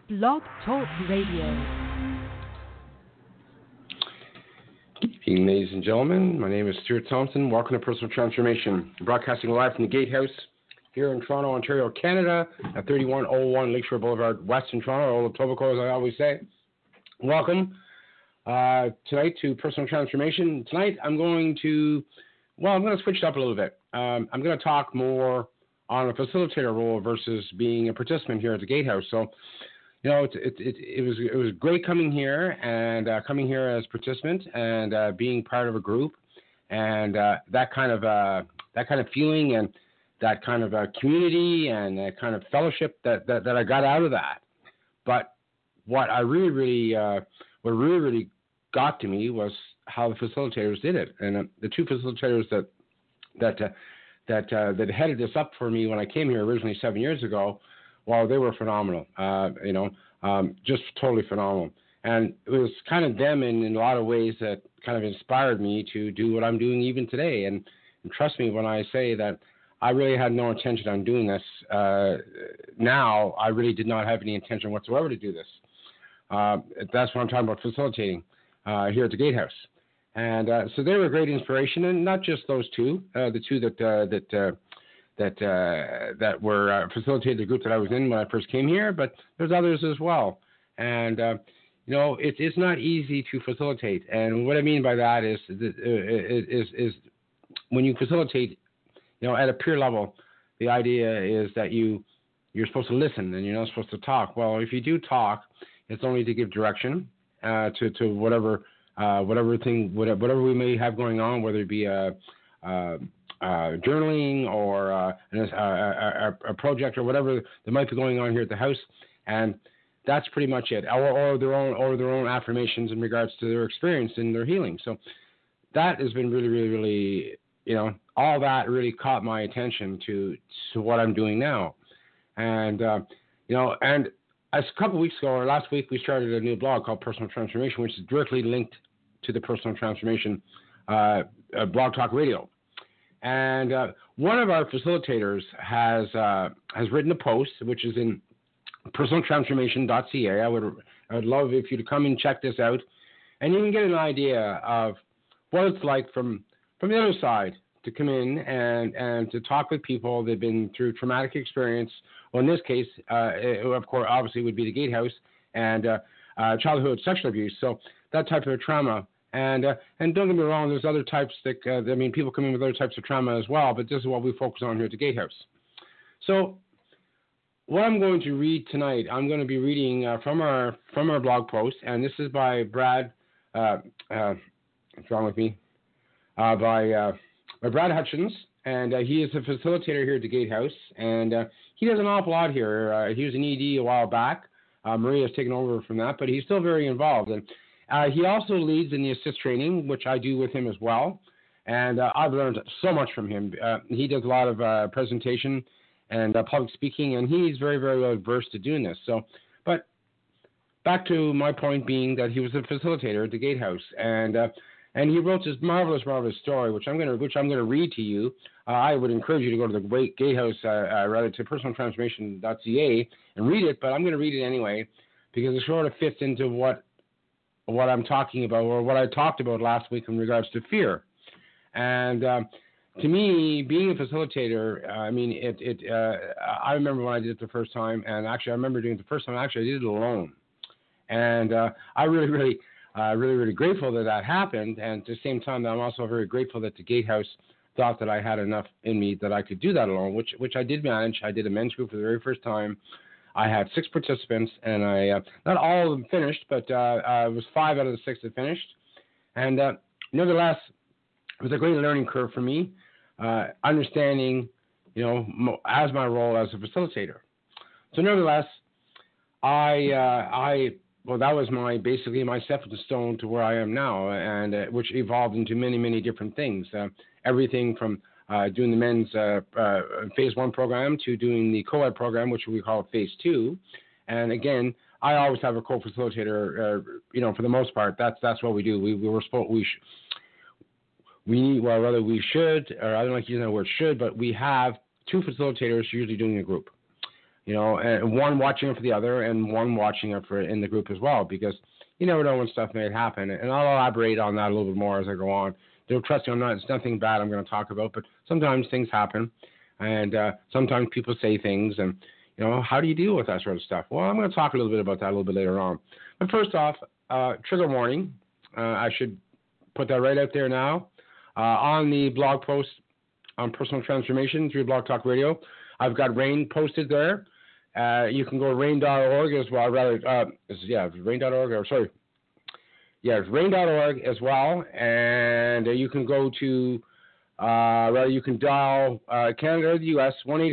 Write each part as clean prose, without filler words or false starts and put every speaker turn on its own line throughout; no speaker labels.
Blog Talk Radio.
Good evening, ladies and gentlemen. My name is Stuart Thompson. Welcome to Personal Transformation. Broadcasting live from the Gatehouse here in Toronto, Ontario, Canada, at 3101 Lakeshore Boulevard, Western Toronto, or Etobicoke, as I always say. Welcome tonight to Personal Transformation. Tonight I'm going to switch it up a little bit. I'm going to talk more on a facilitator role versus being a participant here at the Gatehouse. So, you know, it was great coming here and coming here as participant and being part of a group and that kind of feeling and that kind of community and that kind of fellowship that I got out of that. But what really got to me was how the facilitators did it, and the two facilitators that headed this up for me when I came here originally 7 years ago. Well, they were phenomenal, just totally phenomenal. And it was kind of them in a lot of ways that kind of inspired me to do what I'm doing even today. And trust me when I say that I really had no intention on doing this. Now, I really did not have any intention whatsoever to do this. That's what I'm talking about, facilitating here at the Gatehouse. And so they were a great inspiration, and not just those two, the two that were facilitated the group that I was in when I first came here, but there's others as well. And it's not easy to facilitate. And what I mean by that is when you facilitate, at a peer level, the idea is that you're supposed to listen and you're not supposed to talk. Well, if you do talk, it's only to give direction to whatever we may have going on, whether it be journaling or a project or whatever that might be going on here at the house, and that's pretty much it. Or their own affirmations in regards to their experience and their healing. So that has been really, really, really, all that really caught my attention to what I'm doing now, and and a couple weeks ago or last week we started a new blog called Personal Transformation, which is directly linked to the Personal Transformation Blog Talk Radio. And one of our facilitators has written a post, which is in personaltransformation.ca. I would love if you to come and check this out, and you can get an idea of what it's like from the other side to come in and to talk with people that have been through traumatic experience. Well, in this case, of course, obviously would be the Gatehouse and childhood sexual abuse. So that type of trauma. And don't get me wrong, there's other types people come in with other types of trauma as well, but this is what we focus on here at the Gatehouse. So what I'm going to read tonight, I'm going to be reading from our blog post, and this is by Brad, what's wrong with me? By Brad Hutchins, and he is a facilitator here at the Gatehouse, and he does an awful lot here. He was an ED a while back. Maria's taken over from that, but he's still very involved. And he also leads in the assist training, which I do with him as well. And I've learned so much from him. He does a lot of presentation and public speaking, and he's very, very well versed to doing this. So, but back to my point being that he was a facilitator at the Gatehouse, and he wrote this marvelous story, which I'm going to read to you. I would encourage you to go to the Gatehouse, rather to personaltransformation.ca and read it, but I'm going to read it anyway because it sort of fits into what I'm talking about, or what I talked about last week in regards to fear. And to me, being a facilitator, I remember when I did it the first time, and actually I remember doing it the first time. Actually, I did it alone, and I really grateful that happened. And at the same time, I'm also very grateful that the Gatehouse thought that I had enough in me that I could do that alone, which I did manage. I did a men's group for the very first time. I had 6 participants, and I not all of them finished, but it was 5 out of the 6 that finished. And nevertheless, it was a great learning curve for me, understanding, as my role as a facilitator. So nevertheless, that was basically my stepping stone to where I am now, and which evolved into many, many different things. Everything from doing the men's phase 1 program to doing the co-ed program, which we call phase 2. And again, I always have a co-facilitator. For the most part, that's what we do. We should, or I don't like using the word should, but we have 2 facilitators usually doing a group. and one watching it for the other and one watching it for in the group as well, because you never know when stuff may happen. And I'll elaborate on that a little bit more as I go on. Trust me, it's nothing bad I'm going to talk about, but sometimes things happen, and sometimes people say things, and how do you deal with that sort of stuff? Well, I'm going to talk a little bit about that a little bit later on. But first off, trigger warning. I should put that right out there now. On the blog post on personal transformation through Blog Talk Radio, I've got RAIN posted there. You can go to rain.org as well. Rain.org, or sorry. Yeah, it's rain.org as well. And you can go to, you can dial Canada or the U.S.,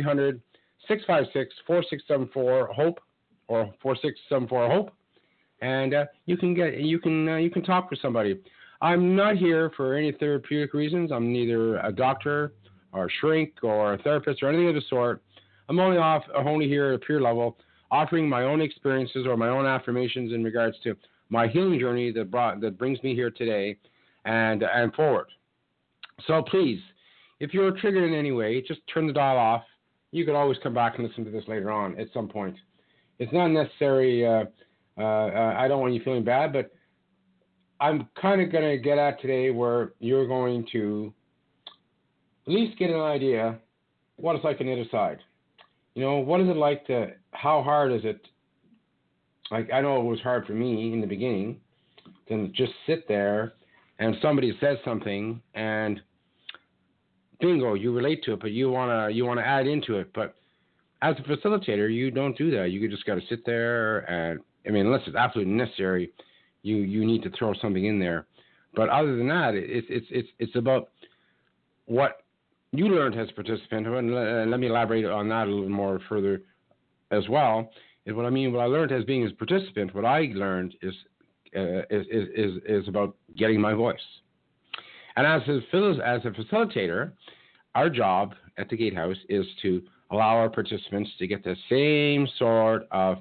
1-800-656-4674-HOPE or 4674-HOPE. And you can talk with somebody. I'm not here for any therapeutic reasons. I'm neither a doctor or a shrink or a therapist or anything of the sort. I'm only here at a peer level, offering my own experiences or my own affirmations in regards to my healing journey that brings me here today and forward. So please, if you're triggered in any way, just turn the dial off. You can always come back and listen to this later on at some point. It's not necessary. I don't want you feeling bad, but I'm kind of going to get at today where you're going to at least get an idea what it's like on the other side. What is it like how hard is it? Like, I know it was hard for me in the beginning to just sit there and somebody says something and bingo, you relate to it, but you want to add into it. But as a facilitator, you don't do that. You just got to sit there and, unless it's absolutely necessary, you need to throw something in there. But other than that, it's about what you learned as a participant, and let me elaborate on that a little more further as well. Is what I learned as being a participant. What I learned is about getting my voice. And as a facilitator, our job at the Gatehouse is to allow our participants to get the same sort of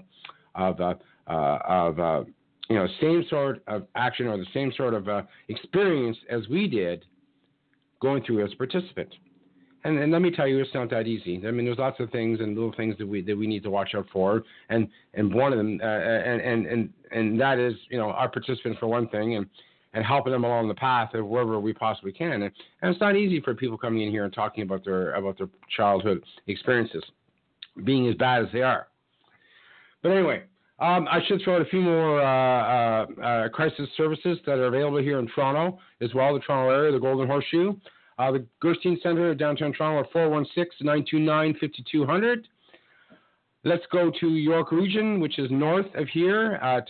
same sort of action or the same sort of experience as we did going through as a participant. And let me tell you, it's not that easy. There's lots of things and little things that we need to watch out for, and one of them, and that is, our participants for one thing, and helping them along the path of wherever we possibly can. And it's not easy for people coming in here and talking about their childhood experiences, being as bad as they are. But anyway, I should throw out a few more crisis services that are available here in Toronto as well, the Toronto area, the Golden Horseshoe. The Gerstein Center, downtown Toronto, at 416-929-5200. Let's go to York Region, which is north of here, at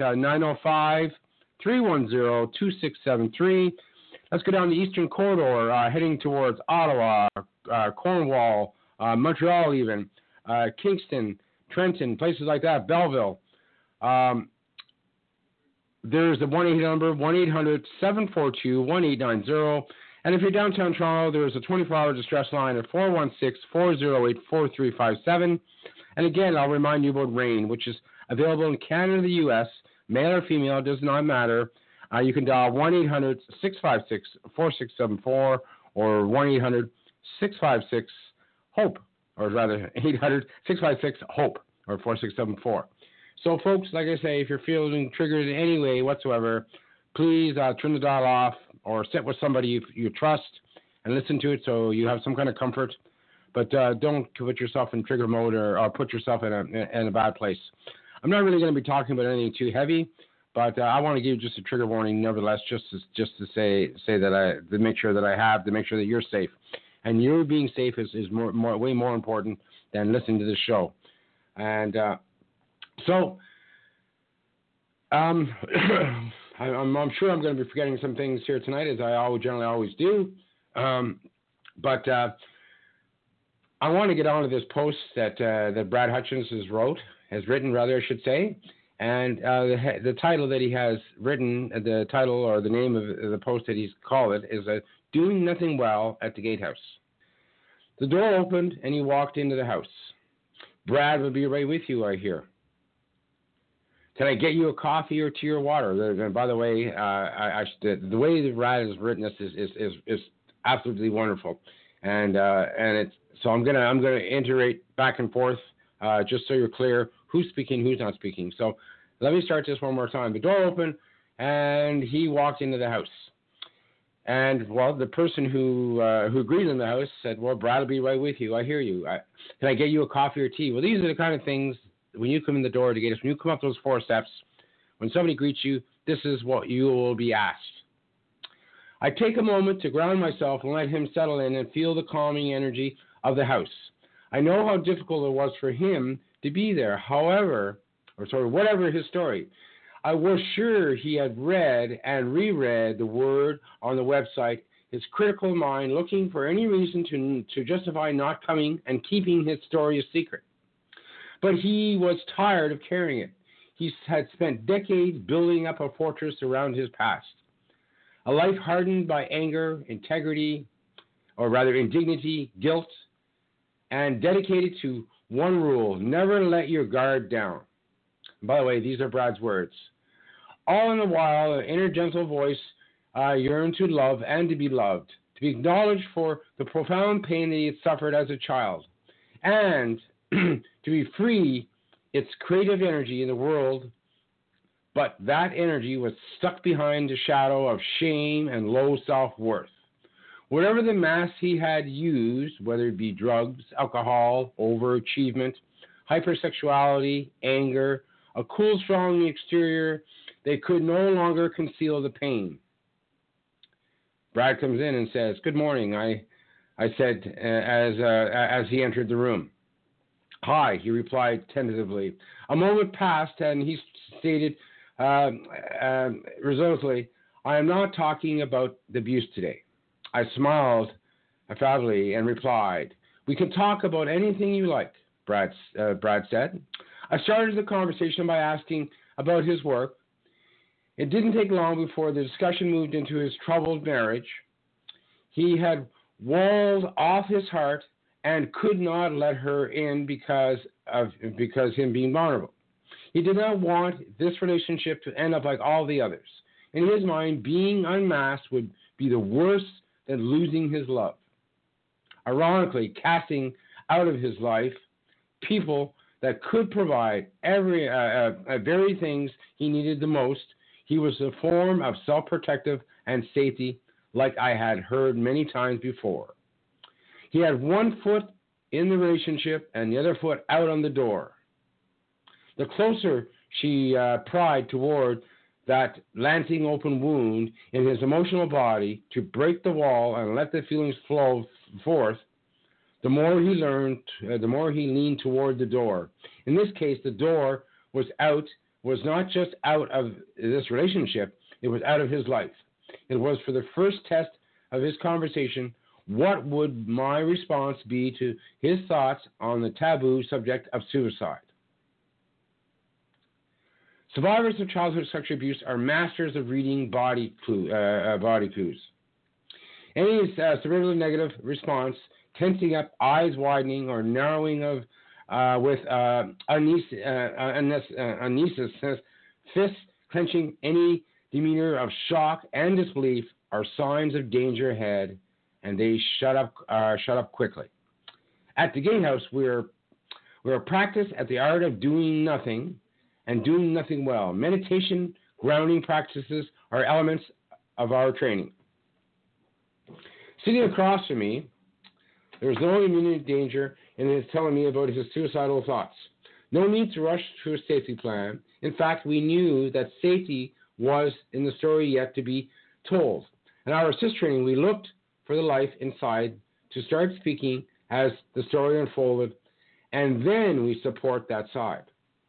905-310-2673. Let's go down the Eastern Corridor, heading towards Ottawa, Cornwall, Montreal even, Kingston, Trenton, places like that, Belleville. There's a 1-800 number, 1-800-742-1890. And if you're downtown Toronto, there's a 24-hour distress line at 416-408-4357. And again, I'll remind you about RAIN, which is available in Canada and the U.S., male or female, does not matter. You can dial 1-800-656-4674 or 1-800-656-HOPE, or rather 800-656-HOPE or 4674. So, folks, like I say, if you're feeling triggered in any way whatsoever, please turn the dial off or sit with somebody you trust and listen to it so you have some kind of comfort. But don't put yourself in trigger mode or put yourself in a bad place. I'm not really going to be talking about anything too heavy, but I want to give you just a trigger warning, nevertheless, just to say that to make sure that to make sure that you're safe. And your being safe is way more important than listening to this show. And so I'm sure I'm going to be forgetting some things here tonight, as I generally always do. But I want to get on to this post that Brad Hutchins has written, I should say. And the title that he has written, the title or the name of the post that he's called it, is Doing Nothing Well at the Gatehouse. The door opened and he walked into the house. Brad will be right with you, I hear. Can I get you a coffee or tea or water? And by the way, the way that Brad has written this is absolutely wonderful, and it's so I'm gonna iterate back and forth just so you're clear who's speaking, who's not speaking. So let me start this one more time. The door opened, and he walked into the house. And, well, the person who greeted him in the house said, well, Brad will be right with you. I hear you. Can I get you a coffee or tea? Well, these are the kind of things when you come in the door to get us, when you come up those 4 steps, when somebody greets you, this is what you will be asked. I take a moment to ground myself and let him settle in and feel the calming energy of the house. I know how difficult it was for him to be there. Whatever his story, I was sure he had read and reread the word on the website, his critical mind looking for any reason to justify not coming and keeping his story a secret. But he was tired of carrying it. He had spent decades building up a fortress around his past. A life hardened by anger, indignity, guilt, and dedicated to one rule: never let your guard down. By the way, these are Brad's words. All in the while, an inner gentle voice yearned to love and to be loved, to be acknowledged for the profound pain that he had suffered as a child, and to be free its creative energy in the world. But that energy was stuck behind the shadow of shame and low self-worth. Whatever the mask he had used, whether it be drugs, alcohol, overachievement, hypersexuality, anger, a cool, strong exterior, they could no longer conceal the pain. Brad comes in and says, "Good morning," I said as he entered the room. "Hi," he replied tentatively. A moment passed, and he stated resolutely, "I am not talking about the abuse today." I smiled affably and replied, "We can talk about anything you like," Brad said. I started the conversation by asking about his work. It didn't take long before the discussion moved into his troubled marriage. He had walled off his heart and could not let her in because him being vulnerable. He did not want this relationship to end up like all the others. In his mind, being unmasked would be the worse than losing his love. Ironically, casting out of his life people that could provide very things he needed the most, he was a form of self-protective and safety, like I had heard many times before. He had one foot in the relationship and the other foot out on the door. The closer she pried toward that lancing open wound in his emotional body to break the wall and let the feelings flow forth, the more he leaned toward the door. In this case, the door was not just out of this relationship, it was out of his life. It was for the first test of his conversation. What would my response be to his thoughts on the taboo subject of suicide? Survivors of childhood sexual abuse are masters of reading body cues. Any severely negative response, tensing up, eyes widening, or narrowing of with uneasiness, fists clenching, any demeanor of shock and disbelief are signs of danger ahead, and they shut up quickly. At the Gatehouse, we're practiced at the art of doing nothing and doing nothing well. Meditation, grounding practices are elements of our training. Sitting across from me, there was no immediate danger in his telling me about his suicidal thoughts. No need to rush to a safety plan. In fact, we knew that safety was in the story yet to be told. In our assist training, we looked for the life inside to start speaking as the story unfolded, and then we support that side.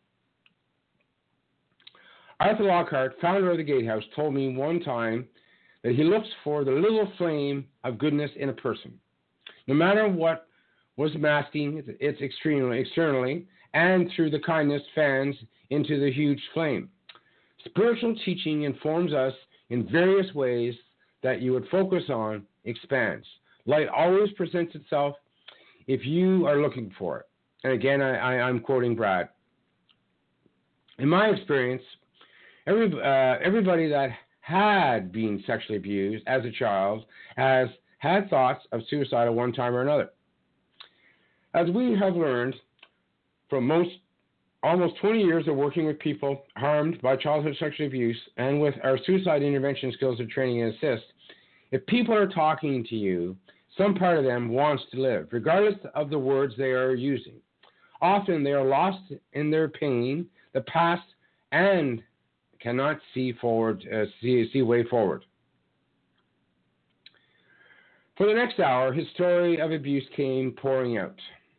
Arthur Lockhart, founder of the Gatehouse, told me one time that he looks for the little flame of goodness in a person. No matter what was masking its externally and through the kindness fans into the huge flame. Spiritual teaching informs us in various ways that you would focus on expands. Light always presents itself if you are looking for it. And again, I'm quoting Brad. In my experience, everybody that had been sexually abused as a child has had thoughts of suicide at one time or another. As we have learned almost 20 years of working with people harmed by childhood sexual abuse and with our suicide intervention skills of training and assist, if people are talking to you, some part of them wants to live, regardless of the words they are using. Often they are lost in their pain, the past, and cannot see way forward. For the next hour, his story of abuse came pouring out.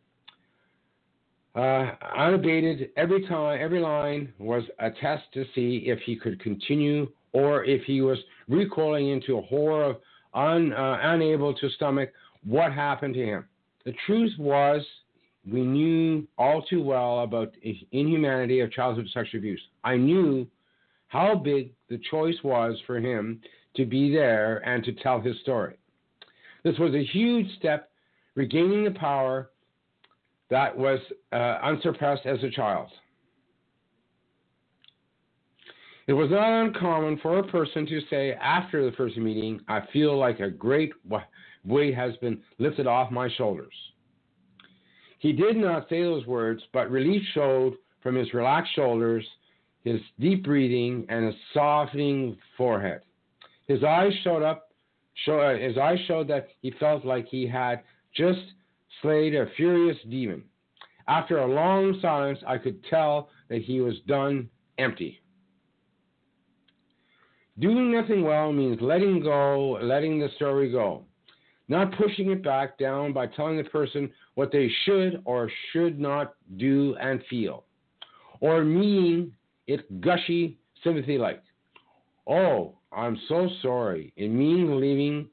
Unabated, every line was a test to see if he could continue or if he was recoiling into a horror of unable to stomach what happened to him. The truth was, we knew all too well about the inhumanity of childhood sexual abuse. I knew how big the choice was for him to be there and to tell his story. This was a huge step, regaining the power that was unsuppressed as a child. It was not uncommon for a person to say after the first meeting, I feel like a great weight has been lifted off my shoulders. He did not say those words, but relief showed from his relaxed shoulders, his deep breathing, and his softening forehead. His eyes showed that he felt like he had just slayed a furious demon. After a long silence, I could tell that he was done, empty. Doing nothing well means letting go, letting the story go, not pushing it back down by telling the person what they should or should not do and feel, or meeting it gushy sympathy like, oh, I'm so sorry. It means leaving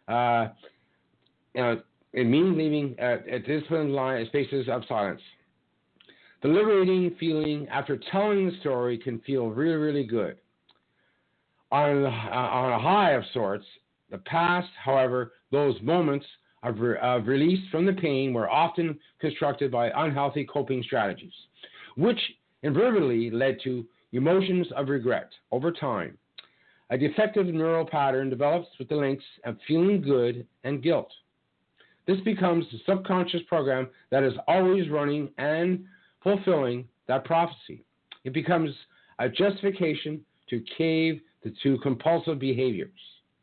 at disciplined spaces of silence. The liberating feeling after telling the story can feel really, really good. On a high of sorts, the past, however, those moments of release from the pain were often constructed by unhealthy coping strategies, which invariably led to emotions of regret over time. A defective neural pattern develops with the links of feeling good and guilt. This becomes the subconscious program that is always running and fulfilling that prophecy. It becomes a justification to cave to compulsive behaviors.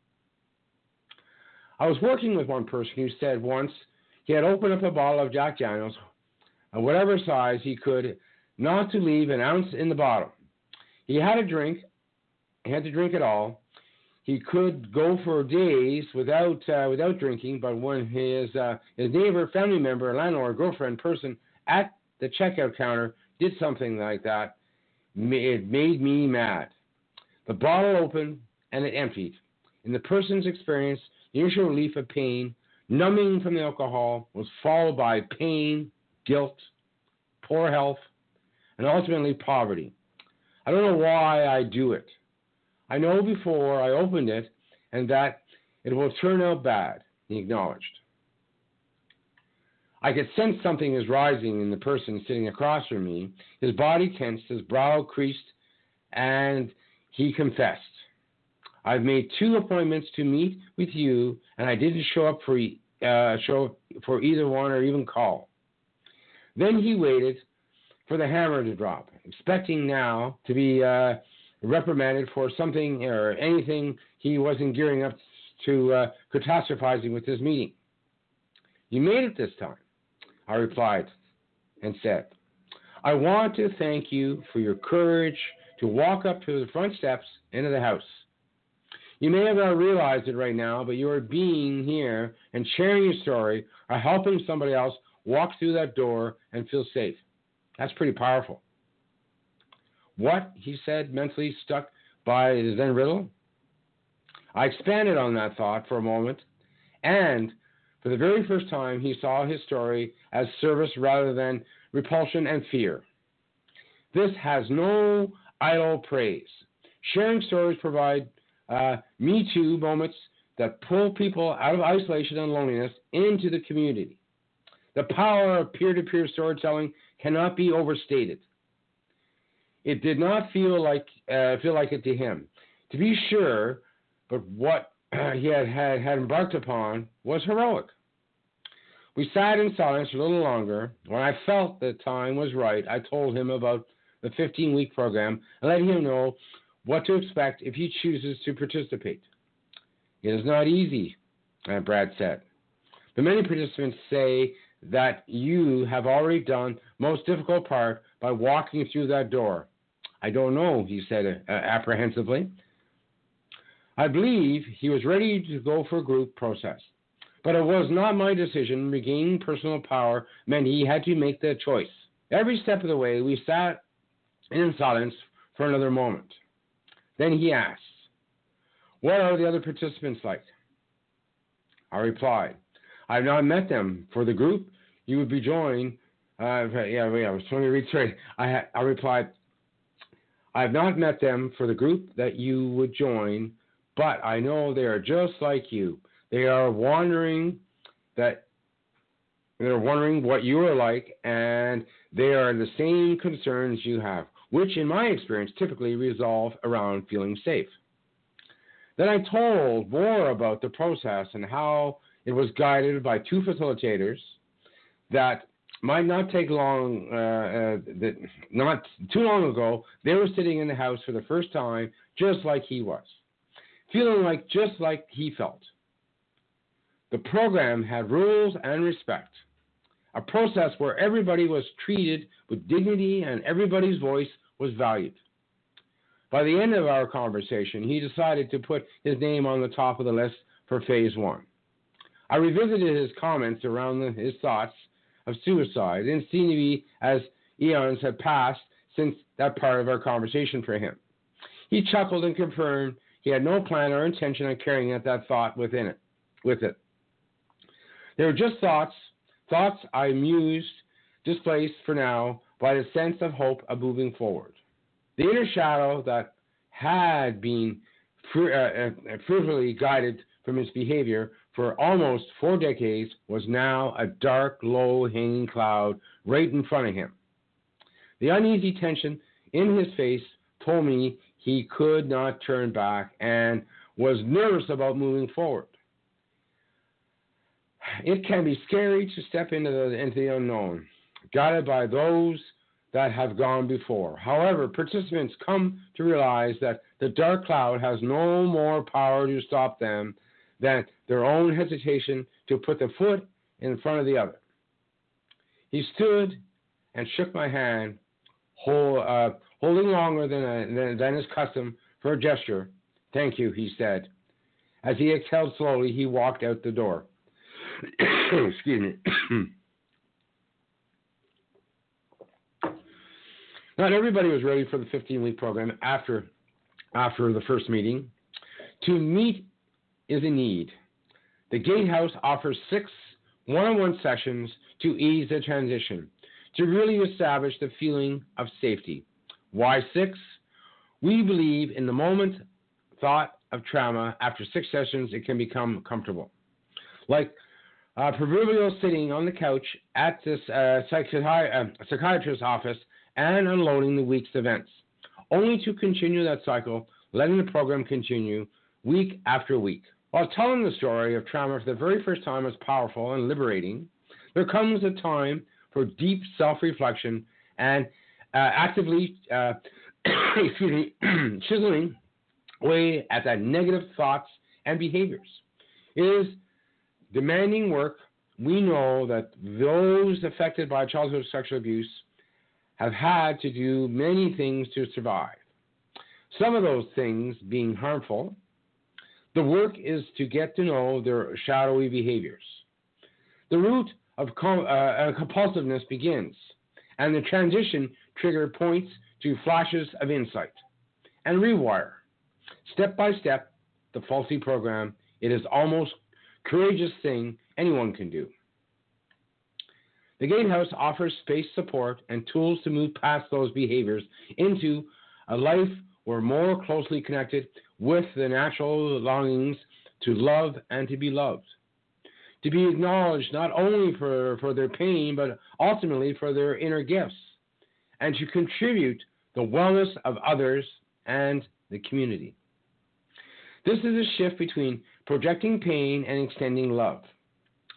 I was working with one person who said once he had opened up a bottle of Jack Daniels, of whatever size he could, not to leave an ounce in the bottle. He had to drink it all. He could go for days without drinking, but when his neighbor, family member, landlord, girlfriend, person at the checkout counter did something like that, it made me mad. The bottle opened and it emptied. In the person's experience, the initial relief of pain, numbing from the alcohol, was followed by pain, guilt, poor health, and ultimately poverty. I don't know why I do it. I know before I opened it and that it will turn out bad, he acknowledged. I could sense something is rising in the person sitting across from me. His body tensed, his brow creased, and he confessed. I've made 2 appointments to meet with you, and I didn't show up for either one or even call. Then he waited for the hammer to drop, expecting now to be reprimanded for something or anything he wasn't gearing up to catastrophizing with this meeting. You made it this time, I replied and said, I want to thank you for your courage to walk up to the front steps into the house. You may have not realized it right now, but you are being here and sharing your story or helping somebody else walk through that door and feel safe. That's pretty powerful. What, he said, mentally stuck by the Zen riddle? I expanded on that thought for a moment, and for the very first time, he saw his story as service rather than repulsion and fear. This has no idle praise. Sharing stories provide Me Too moments that pull people out of isolation and loneliness into the community. The power of peer-to-peer storytelling cannot be overstated. It did not feel like it to him. To be sure, but what he had embarked upon was heroic. We sat in silence a little longer. When I felt the time was right, I told him about the 15-week program and let him know what to expect if he chooses to participate. It is not easy, Brad said. But many participants say that you have already done the most difficult part by walking through that door. I don't know, he said apprehensively. I believe he was ready to go for a group process, but it was not my decision. Regaining personal power meant he had to make the choice. Every step of the way, we sat in silence for another moment. Then he asked, "What are the other participants like?" I replied, "I have not met them. For the group you would be joined." I was trying to read straight. I replied, "I have not met them for the group that you would join, but I know they are just like you. They are wondering what you are like, and they are the same concerns you have, which in my experience typically resolve around feeling safe." Then I told more about the process and how it was guided by two facilitators that might not take long, not too long ago, they were sitting in the house for the first time, just like he was, feeling like just like he felt. The program had rules and respect, a process where everybody was treated with dignity and everybody's voice was valued. By the end of our conversation, he decided to put his name on the top of the list for phase 1. I revisited his comments around his thoughts of suicide, and it seemed to be as eons had passed since that part of our conversation for him. He chuckled and confirmed he had no plan or intention of carrying out that thought with it. They were just thoughts I mused, displaced for now by the sense of hope of moving forward. The inner shadow that had been fruitfully guided from his behavior for almost 4 decades was now a dark, low-hanging cloud right in front of him. The uneasy tension in his face told me he could not turn back and was nervous about moving forward. It can be scary to step into the unknown, guided by those that have gone before. However, participants come to realize that the dark cloud has no more power to stop them than their own hesitation to put the foot in front of the other. He stood and shook my hand, holding longer than his custom for a gesture. "Thank you," he said. As he exhaled slowly, he walked out the door. Excuse me. Not everybody was ready for the 15-week program after the first meeting. To meet is a need. The Gatehouse offers 6 one-on-one sessions to ease the transition, to really establish the feeling of safety. Why 6? We believe in the moment thought of trauma, after 6 sessions, it can become comfortable. Like proverbial sitting on the couch at this psychiatrist's office and unloading the week's events, only to continue that cycle, letting the program continue week after week. While telling the story of trauma for the very first time is powerful and liberating, there comes a time for deep self-reflection and actively chiseling away at that negative thoughts and behaviors. It is demanding work. We know that those affected by childhood sexual abuse have had to do many things to survive. Some of those things being harmful. The work is to get to know their shadowy behaviors. The root of compulsiveness begins, and the transition trigger points to flashes of insight and rewire. Step by step, the faulty program, it is almost courageous thing anyone can do. The Gatehouse offers space, support, and tools to move past those behaviors into a life we're more closely connected with the natural longings to love and to be loved. To be acknowledged not only for their pain, but ultimately for their inner gifts, and to contribute the wellness of others and the community. This is a shift between projecting pain and extending love.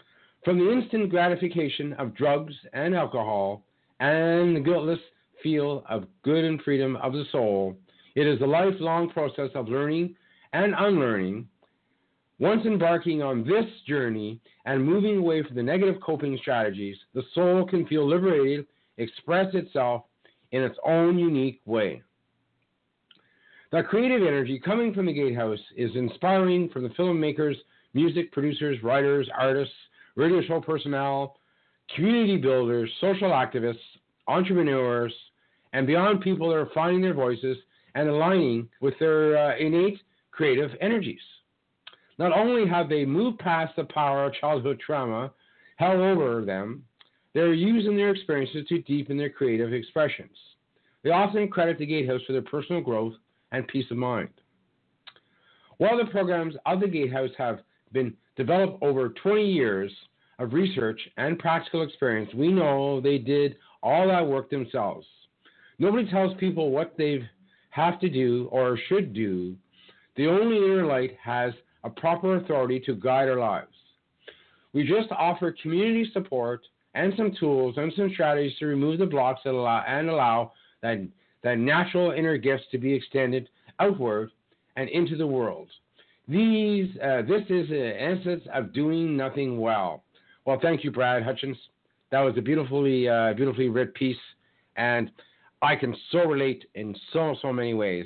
From the instant gratification of drugs and alcohol and the guiltless feel of good and freedom of the soul, it is a lifelong process of learning and unlearning. Once embarking on this journey and moving away from the negative coping strategies, the soul can feel liberated, express itself in its own unique way. The creative energy coming from the Gatehouse is inspiring for the filmmakers, music producers, writers, artists, radio show personnel, community builders, social activists, entrepreneurs, and beyond people that are finding their voices and aligning with their innate creative energies. Not only have they moved past the power of childhood trauma held over them, they're using their experiences to deepen their creative expressions. They often credit the Gatehouse for their personal growth and peace of mind. While the programs of the Gatehouse have been developed over 20 years of research and practical experience, we know they did all that work themselves. Nobody tells people what they have to do or should do. The only inner light has a proper authority to guide our lives. We just offer community support and some tools and some strategies to remove the blocks that allow that natural inner gifts to be extended outward and into the world. This is an essence of doing nothing well. Well, thank you, Brad Hutchins. That was a beautifully writ piece, and I can so relate in so many ways.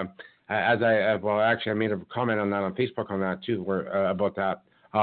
I made a comment on that on Facebook on that too, about that.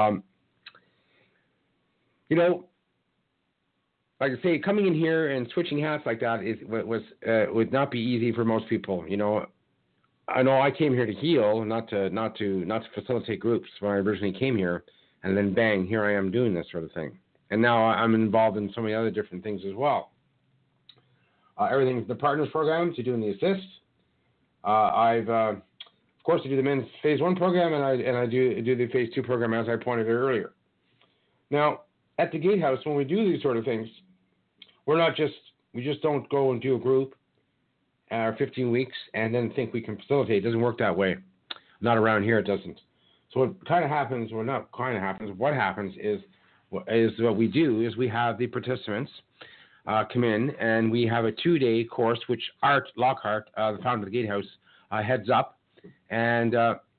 Like I say, coming in here and switching hats like that would not be easy for most people. I know I came here to heal, not to facilitate groups when I originally came here, and then bang, here I am doing this sort of thing. And now I'm involved in so many other different things as well. Everything from the Partners Program to doing the Assist. Of course, I do the Men's Phase 1 program, and I do the Phase 2 program, as I pointed out earlier. Now, at the Gatehouse, when we do these sort of things, we just don't go and do a group 15 weeks and then think we can facilitate. It doesn't work that way. Not around here, it doesn't. So what kind of happens, what happens is what we do is we have the participants come in, and we have a 2-day course, which Art Lockhart, the founder of the Gatehouse, heads up, and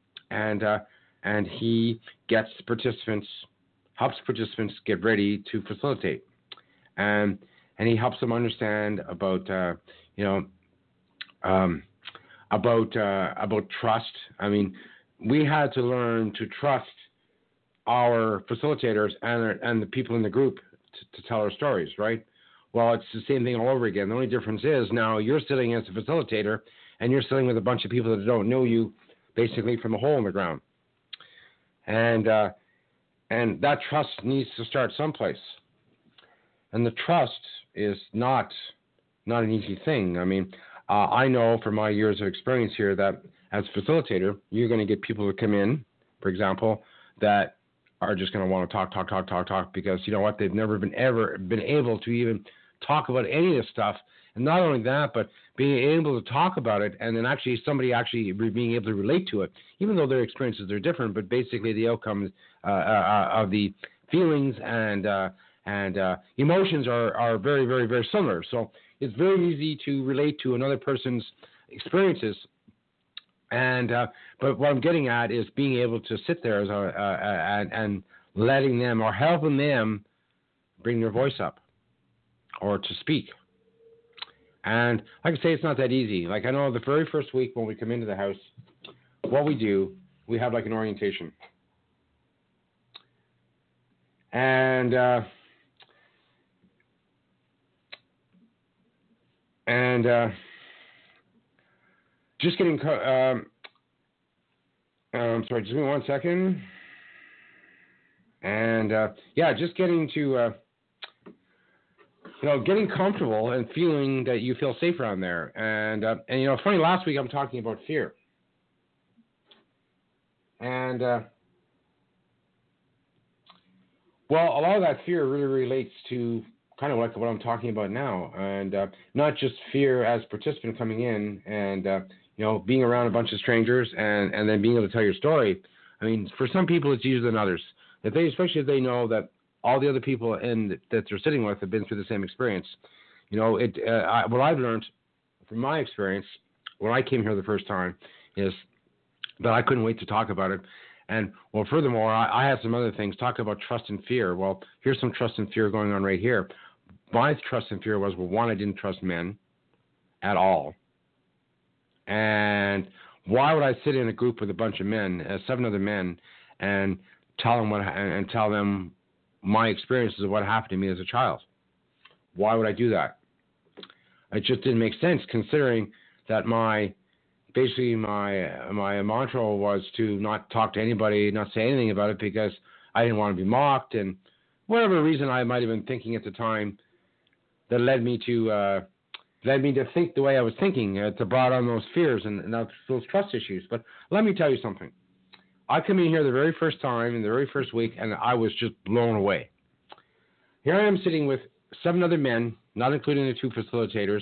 he helps participants get ready to facilitate, and he helps them understand about trust. I mean, we had to learn to trust our facilitators and the people in the group to tell our stories, right? Well, it's the same thing all over again. The only difference is now you're sitting as a facilitator and you're sitting with a bunch of people that don't know you, basically from a hole in the ground. And that trust needs to start someplace. And the trust is not an easy thing. I mean, I know from my years of experience here that as a facilitator, you're going to get people to come in, for example, that are just going to want to talk because you know what? They've never been able to even talk about any of this stuff. And not only that, but being able to talk about it and then somebody being able to relate to it, even though their experiences are different, but basically the outcomes of the feelings and emotions are very, very, very similar. So it's very easy to relate to another person's experiences. But what I'm getting at is being able to sit there and letting them or helping them bring their voice up or to speak. And like I say, it's not that easy. Like I know the very first week when we come into the house, what we do, we have like an orientation. And just getting, sorry, just give me 1 second. And just getting to, getting comfortable and feeling that you feel safe around there. And funny, last week I'm talking about fear. And, a lot of that fear really relates to kind of like what I'm talking about now. And not just fear as participant coming in and, being around a bunch of strangers and then being able to tell your story. I mean, for some people it's easier than others. Especially if they know that all the other people that they're sitting with have been through the same experience. What I've learned from my experience when I came here the first time is that I couldn't wait to talk about it. And, well, furthermore, I had some other things. Talk about trust and fear. Well, here's some trust and fear going on right here. My trust and fear was, well, one, I didn't trust men at all. And why would I sit in a group with a bunch of men, 7 other men, and tell them my experiences of what happened to me as a child? Why would I do that? It just didn't make sense, considering that my mantra was to not talk to anybody, not say anything about it, because I didn't want to be mocked, and whatever reason I might have been thinking at the time that led me to think the way I was thinking, to brought on those fears and those trust issues. But let me tell you something. I come in here the very first time, in the very first week, and I was just blown away. Here I am sitting with 7 other men, not including the 2 facilitators,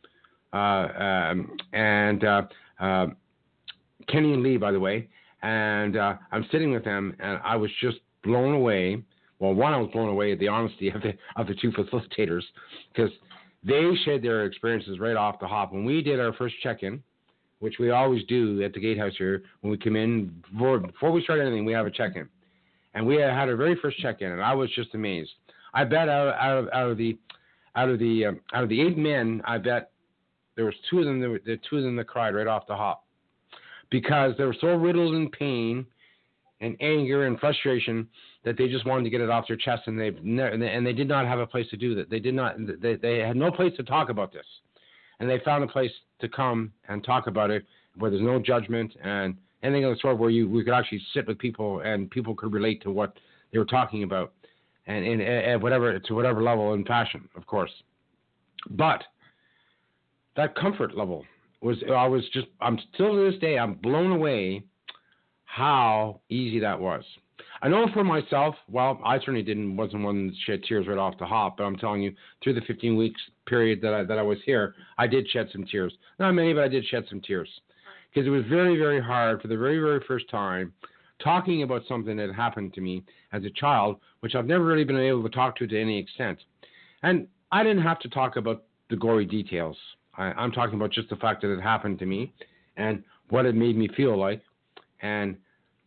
Kenny and Lee, by the way, and I'm sitting with them, and I was just blown away. Well, one, I was blown away at the honesty of the 2 facilitators, because they shared their experiences right off the hop. When we did our first check-in, which we always do at the Gatehouse here, when we come in, before we start anything, we have a check-in. And we had our very first check-in, and I was just amazed. I bet out of the 8 men, I bet there was 2 of them. The 2 of them that cried right off the hop, because they were so riddled in pain and anger and frustration that they just wanted to get it off their chest, and they did not have a place to do that. They had no place to talk about this, and they found a place to come and talk about it where there's no judgment and anything of the sort, where we could actually sit with people and people could relate to what they were talking about, and to whatever level and passion, of course. But that comfort level I'm still to this day, I'm blown away how easy that was. I know for myself, well, I certainly wasn't one that shed tears right off the hop, but I'm telling you, through the 15 weeks period that I was here, I did shed some tears. Not many, but I did shed some tears. Because it was very, very hard for the very, very first time talking about something that happened to me as a child, which I've never really been able to talk to any extent. And I didn't have to talk about the gory details. I'm talking about just the fact that it happened to me and what it made me feel like, and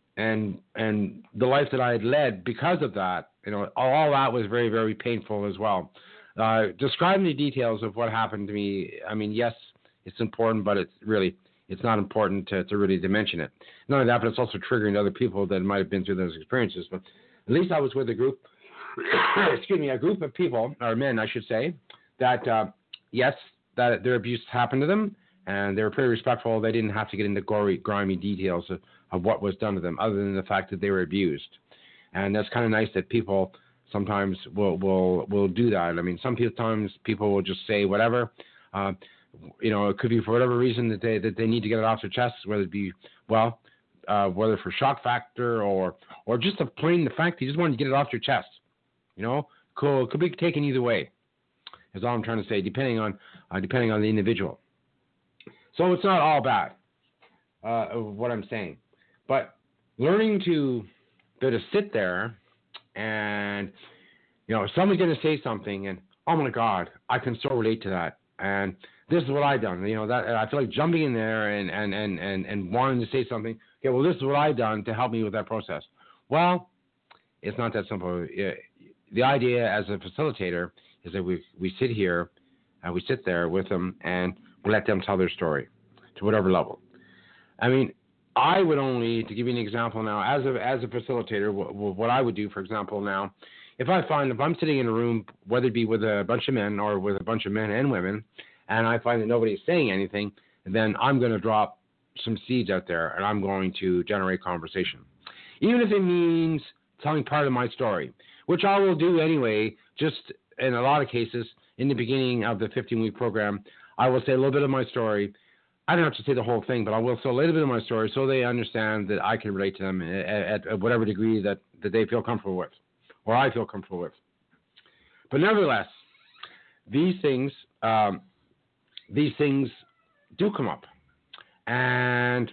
the life that I had led because of that. All that was very, very painful as well. Describing the details of what happened to me, I mean, yes, it's important, but it's not important to really mention it. Not only that, but it's also triggering other people that might have been through those experiences. But at least I was with a group, a group of people, or men, I should say, that, yes, that their abuse happened to them, and they were pretty respectful. They didn't have to get into gory, grimy details of what was done to them, other than the fact that they were abused. And that's kind of nice that people sometimes will do that. I mean, sometimes people will just say whatever. It could be for whatever reason that they need to get it off their chest, whether it be, whether for shock factor or just the fact that you just want to get it off your chest. Could be taken either way. Is all I'm trying to say, depending on the individual. So it's not all bad, what I'm saying. But learning to sit there and, someone's going to say something and, oh my God, I can so relate to that. And this is what I've done. That I feel like jumping in there and wanting to say something. Okay, well, this is what I've done to help me with that process. Well, it's not that simple. The idea as a facilitator is that we sit here and we sit there with them and we let them tell their story to whatever level. I mean, I would only, to give you an example now, as a facilitator, what I would do, for example, now, if I'm sitting in a room, whether it be with a bunch of men or with a bunch of men and women, and I find that nobody's saying anything, then I'm going to drop some seeds out there and I'm going to generate conversation. Even if it means telling part of my story, which I will do anyway, just in a lot of cases, in the beginning of the 15-week program, I will say a little bit of my story. I don't have to say the whole thing, but I will say a little bit of my story so they understand that I can relate to them at whatever degree that they feel comfortable with, or I feel comfortable with. But nevertheless, these things do come up. And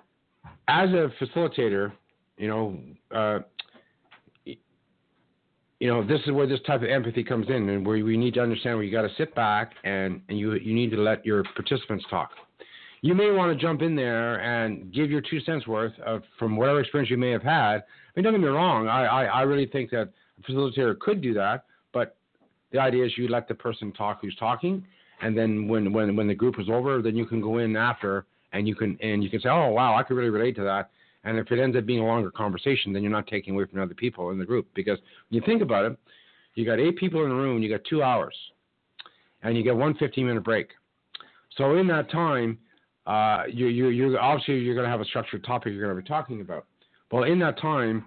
as a facilitator, this is where this type of empathy comes in, and where we need to understand where you got to sit back and you need to let your participants talk. You may want to jump in there and give your 2 cents worth from whatever experience you may have had. I mean, don't get me wrong. I really think that a facilitator could do that, but the idea is you let the person talk who's talking, and then when the group is over, then you can go in after and you can say, oh wow, I could really relate to that. And if it ends up being a longer conversation, then you're not taking away from other people in the group. Because when you think about it, you got 8 people in the room, you got 2 hours, and you get 1 15-minute break. So in that time, you're obviously you're going to have a structured topic you're going to be talking about. Well, in that time,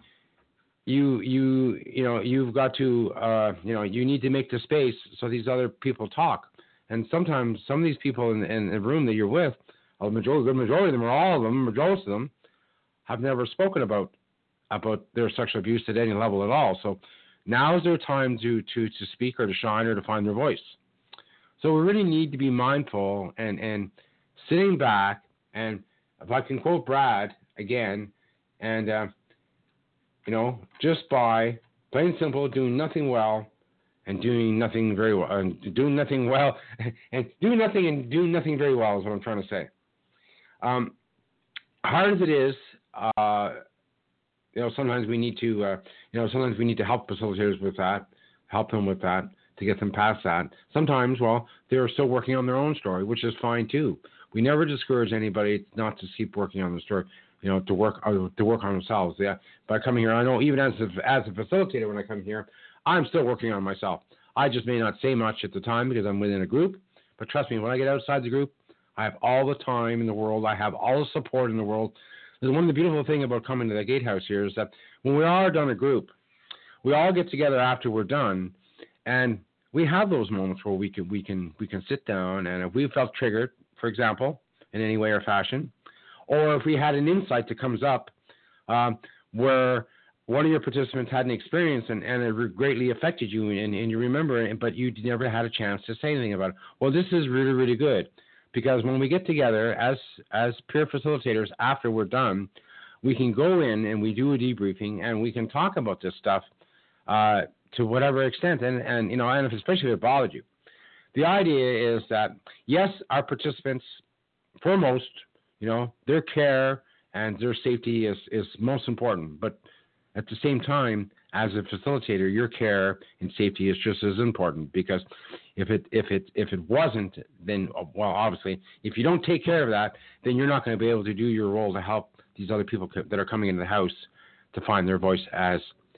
you've got to you need to make the space so these other people talk. And sometimes some of these people in the room that you're with, the majority of them, or all of them, or most of them, have never spoken about their sexual abuse at any level at all. So now is their time to speak or to shine or to find their voice. So we really need to be mindful and sitting back, and if I can quote Brad again, and just by plain and simple doing nothing well and doing nothing very well, and doing nothing well and doing nothing and doing nothing very well is what I'm trying to say. Hard as it is, sometimes we need to, sometimes we need to help facilitators with that, help them with that to get them past that. Sometimes, they're still working on their own story, which is fine too. We never discourage anybody not to keep working on the story, to work on themselves. Yeah, by coming here, I know even as a facilitator, when I come here, I'm still working on myself. I just may not say much at the time because I'm within a group, but trust me, when I get outside the group, I have all the time in the world. I have all the support in the world. One of the beautiful things about coming to the Gatehouse here is that when we are done a group, we all get together after we're done, and we have those moments where we can sit down, and if we felt triggered, for example, in any way or fashion, or if we had an insight that comes up where one of your participants had an experience and it greatly affected you, and you remember it, but you never had a chance to say anything about it. Well, this is really, really good, because when we get together as peer facilitators after we're done, we can go in and we do a debriefing and we can talk about this stuff to whatever extent, and especially if it bothered you. The idea is that, yes, our participants, foremost, their care and their safety is most important. But at the same time, as a facilitator, your care and safety is just as important, because if it wasn't, then, obviously, if you don't take care of that, then you're not going to be able to do your role to help these other people that are coming into the house to find their voice as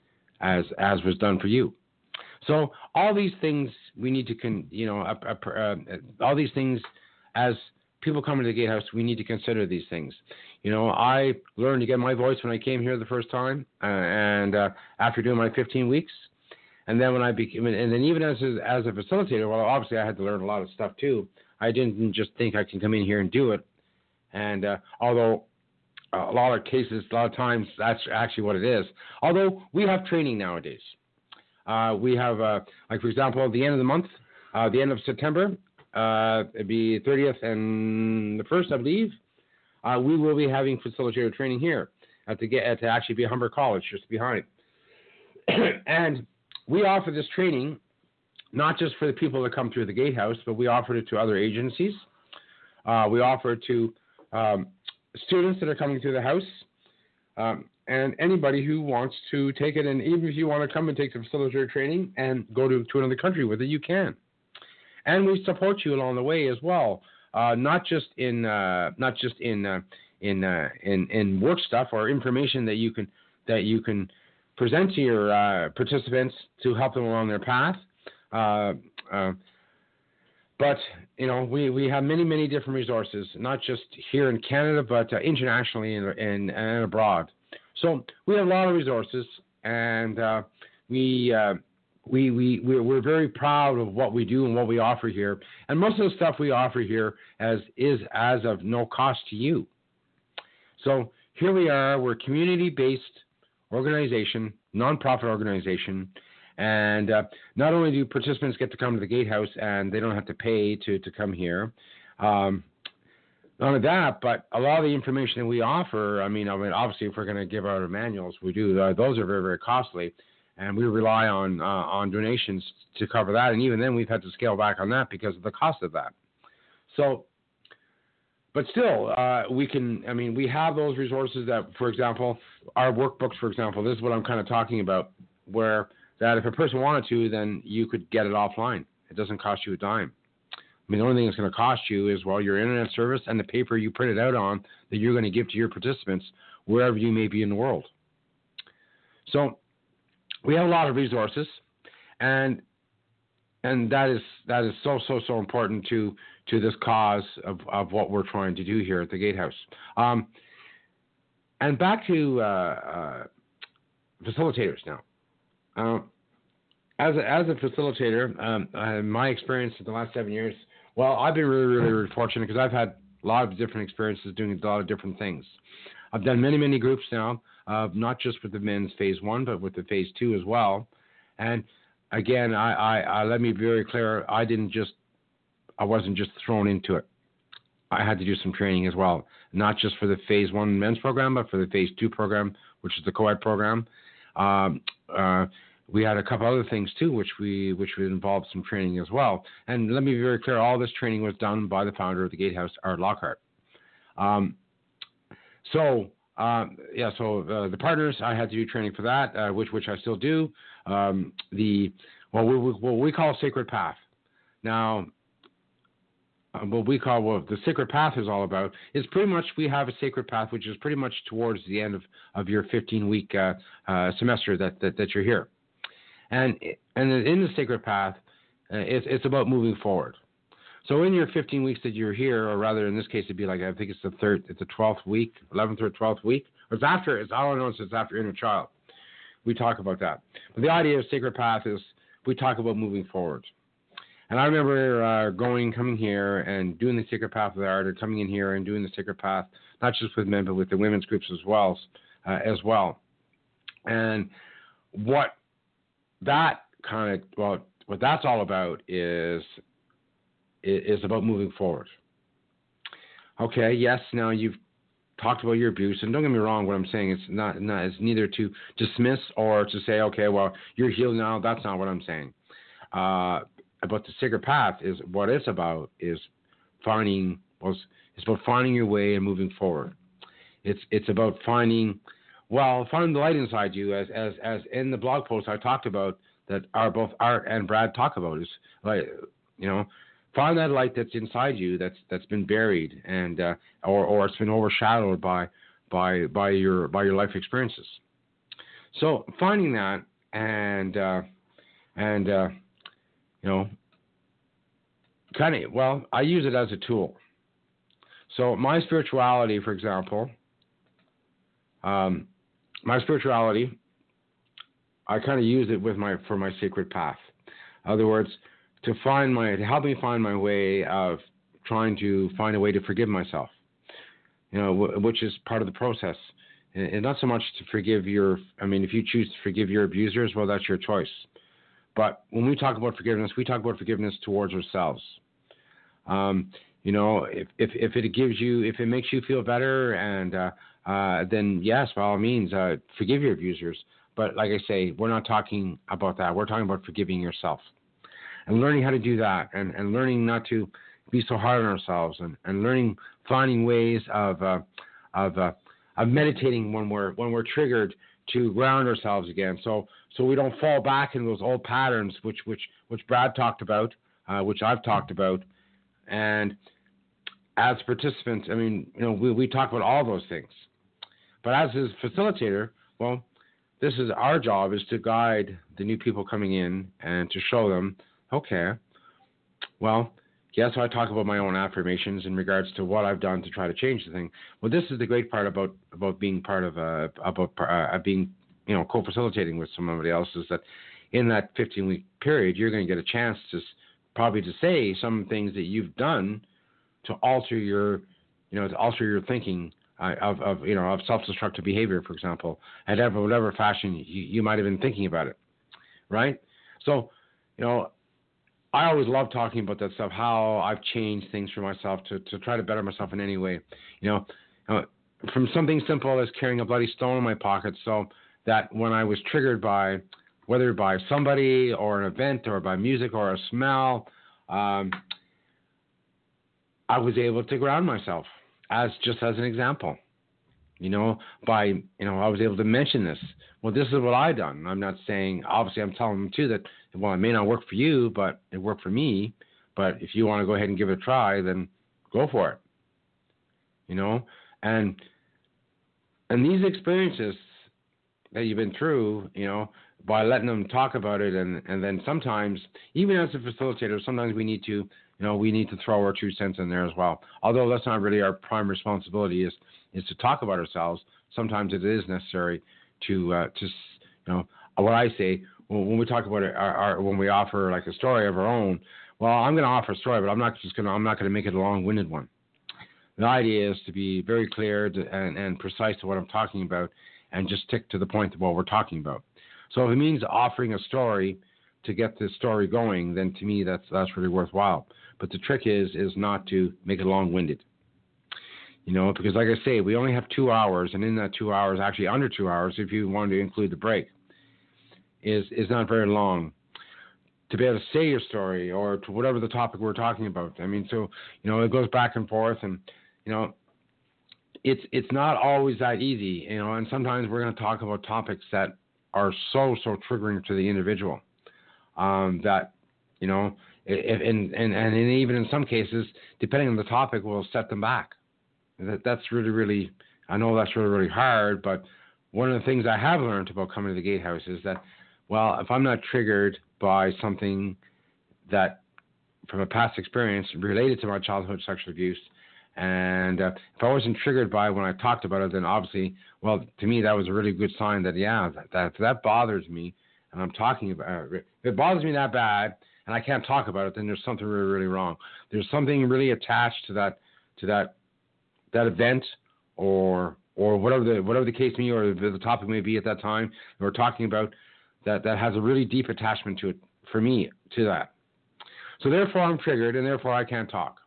was done for you. So all these things we need to, all these things as people come into the Gatehouse, we need to consider these things. I learned to get my voice when I came here the first time, and after doing my 15 weeks, and then when I became, and then even as a facilitator, obviously I had to learn a lot of stuff too. I didn't just think I can come in here and do it, and although a lot of cases, a lot of times, that's actually what it is. Although we have training nowadays. We have, like, for example, at the end of the month, the end of September, it'd be 30th and the 1st, I believe, we will be having facilitator training here to actually be Humber College, just behind. And we offer this training not just for the people that come through the Gatehouse, but we offer it to other agencies. We offer it to students that are coming through the house, and anybody who wants to take it. And even if you want to come and take the facilitator training and go to another country with it, you can. And we support you along the way as well, not just in work stuff or information that you can present to your participants to help them along their path. But, we have many, many different resources, not just here in Canada, but internationally and abroad. So we have a lot of resources, and we're very proud of what we do and what we offer here. And most of the stuff we offer here is of no cost to you. So here we are. We're a community-based organization, nonprofit organization. And not only do participants get to come to the Gatehouse and they don't have to pay to come here, not only that, but a lot of the information that we offer, I mean, obviously if we're going to give out our manuals, we do. Those are very, very costly. and we rely on donations to cover that. And even then, we've had to scale back on that because of the cost of that. So, but still, we have those resources that, for example, our workbooks, for example, this is what I'm kind of talking about, where that if a person wanted to, then you could get it offline. It doesn't cost you a dime. I mean, the only thing it's going to cost you is, well, your internet service and the paper you print it out on that you're going to give to your participants wherever you may be in the world. So we have a lot of resources, and that is so important to this cause of what we're trying to do here at the Gatehouse. And back to facilitators now. As a facilitator, my experience in the last 7 years, well, I've been really fortunate because I've had a lot of different experiences doing a lot of different things. I've done many groups now, not just with the men's phase 1, but with the phase 2 as well. And again, I let me be very clear. I wasn't just thrown into it. I had to do some training as well, not just for the phase 1 men's program, but for the phase 2 program, which is the co-ed program. We had a couple other things too, which involved some training as well. And let me be very clear: all this training was done by the founder of the Gatehouse, Art Lockhart. So the partners, I had to do training for that, which I still do. What we call Sacred Path. Now, what the Sacred Path is all about is pretty much we have a Sacred Path, which is pretty much towards the end of your 15-week semester that you're here. And in the Sacred Path, it's about moving forward. So in your 15 weeks that you're here, or rather in this case, it'd be like, I think it's the 12th week, 11th or 12th week. Or it's all I know is it's after inner child. We talk about that. But the idea of Sacred Path is we talk about moving forward. And I remember coming here and doing the Sacred Path with Art, or coming in here and doing the Sacred Path, not just with men, but with the women's groups as well. And what that's all about is about moving forward. Okay, yes, now you've talked about your abuse, and don't get me wrong, what I'm saying is it's neither to dismiss or to say, okay, well, you're healed now. That's not what I'm saying. But the Sacred Path is what it's about is finding your way and moving forward. It's about finding the light inside you, as in the blog post I talked about that both Art and Brad talk about, is like, find that light that's inside you that's been buried and or it's been overshadowed by your life experiences. So finding that and I use it as a tool. So my spirituality, for example, I kind of use it for my Sacred Path. In other words, to help me find my way of trying to find a way to forgive myself, which is part of the process. And not so much to forgive if you choose to forgive your abusers, well, that's your choice. But when we talk about forgiveness, we talk about forgiveness towards ourselves. If it makes you feel better, and then yes, by all means, forgive your abusers. But like I say, we're not talking about that. We're talking about forgiving yourself and learning how to do that, and learning not to be so hard on ourselves, and finding ways of meditating when we're triggered, to ground ourselves again, so we don't fall back into those old patterns, which Brad talked about, which I've talked about, and as participants, we talk about all those things. But as his facilitator, well, this is our job, is to guide the new people coming in and to show them, okay, well, yes, I talk about my own affirmations in regards to what I've done to try to change the thing. Well, this is the great part about being part of being co-facilitating with somebody else, is that in that 15-week period, you're going to get a chance to say some things that you've done to alter your thinking of self-destructive behavior, for example, at whatever fashion you might have been thinking about it, right? So, I always love talking about that stuff, how I've changed things for myself to try to better myself in any way. From something simple as carrying a bloody stone in my pocket, so that when I was triggered by whether by somebody or an event or by music or a smell, I was able to ground myself as an example. I was able to mention this. Well, this is what I done. I'm not saying, obviously, I'm telling them too that, well, it may not work for you, but it worked for me. But if you want to go ahead and give it a try, then go for it. And these experiences that you've been through, by letting them talk about it, and then sometimes, even as a facilitator, sometimes we need to throw our 2 cents in there as well. Although that's not really our prime responsibility is to talk about ourselves. Sometimes it is necessary to what I say when we talk about it, when we offer like a story of our own. Well, I'm going to offer a story, but I'm not going to make it a long-winded one. The idea is to be very clear and precise to what I'm talking about, and just stick to the point of what we're talking about. So if it means offering a story to get this story going, then to me that's really worthwhile. But the trick is not to make it long-winded. Because like I say, we only have 2 hours, and in that 2 hours, actually under 2 hours, if you want to include the break, is not very long to be able to say your story or to whatever the topic we're talking about. I mean, so, it goes back and forth, and, it's not always that easy, and sometimes we're going to talk about topics that are so triggering to the individual, that, and even in some cases, depending on the topic, will set them back. That's really, I know that's really hard, but one of the things I have learned about coming to the Gatehouse is that, well, if I'm not triggered by something that from a past experience related to my childhood sexual abuse, and if I wasn't triggered by when I talked about it, then obviously, well, to me, that was a really good sign that, yeah, that bothers me, and I'm talking about it. If it bothers me that bad, and I can't talk about it, then there's something really wrong. There's something really attached to that event, or whatever the case may be, or the topic may be at that time we're talking about, that has a really deep attachment to it, for me, to that. So therefore I'm triggered, and therefore I can't talk.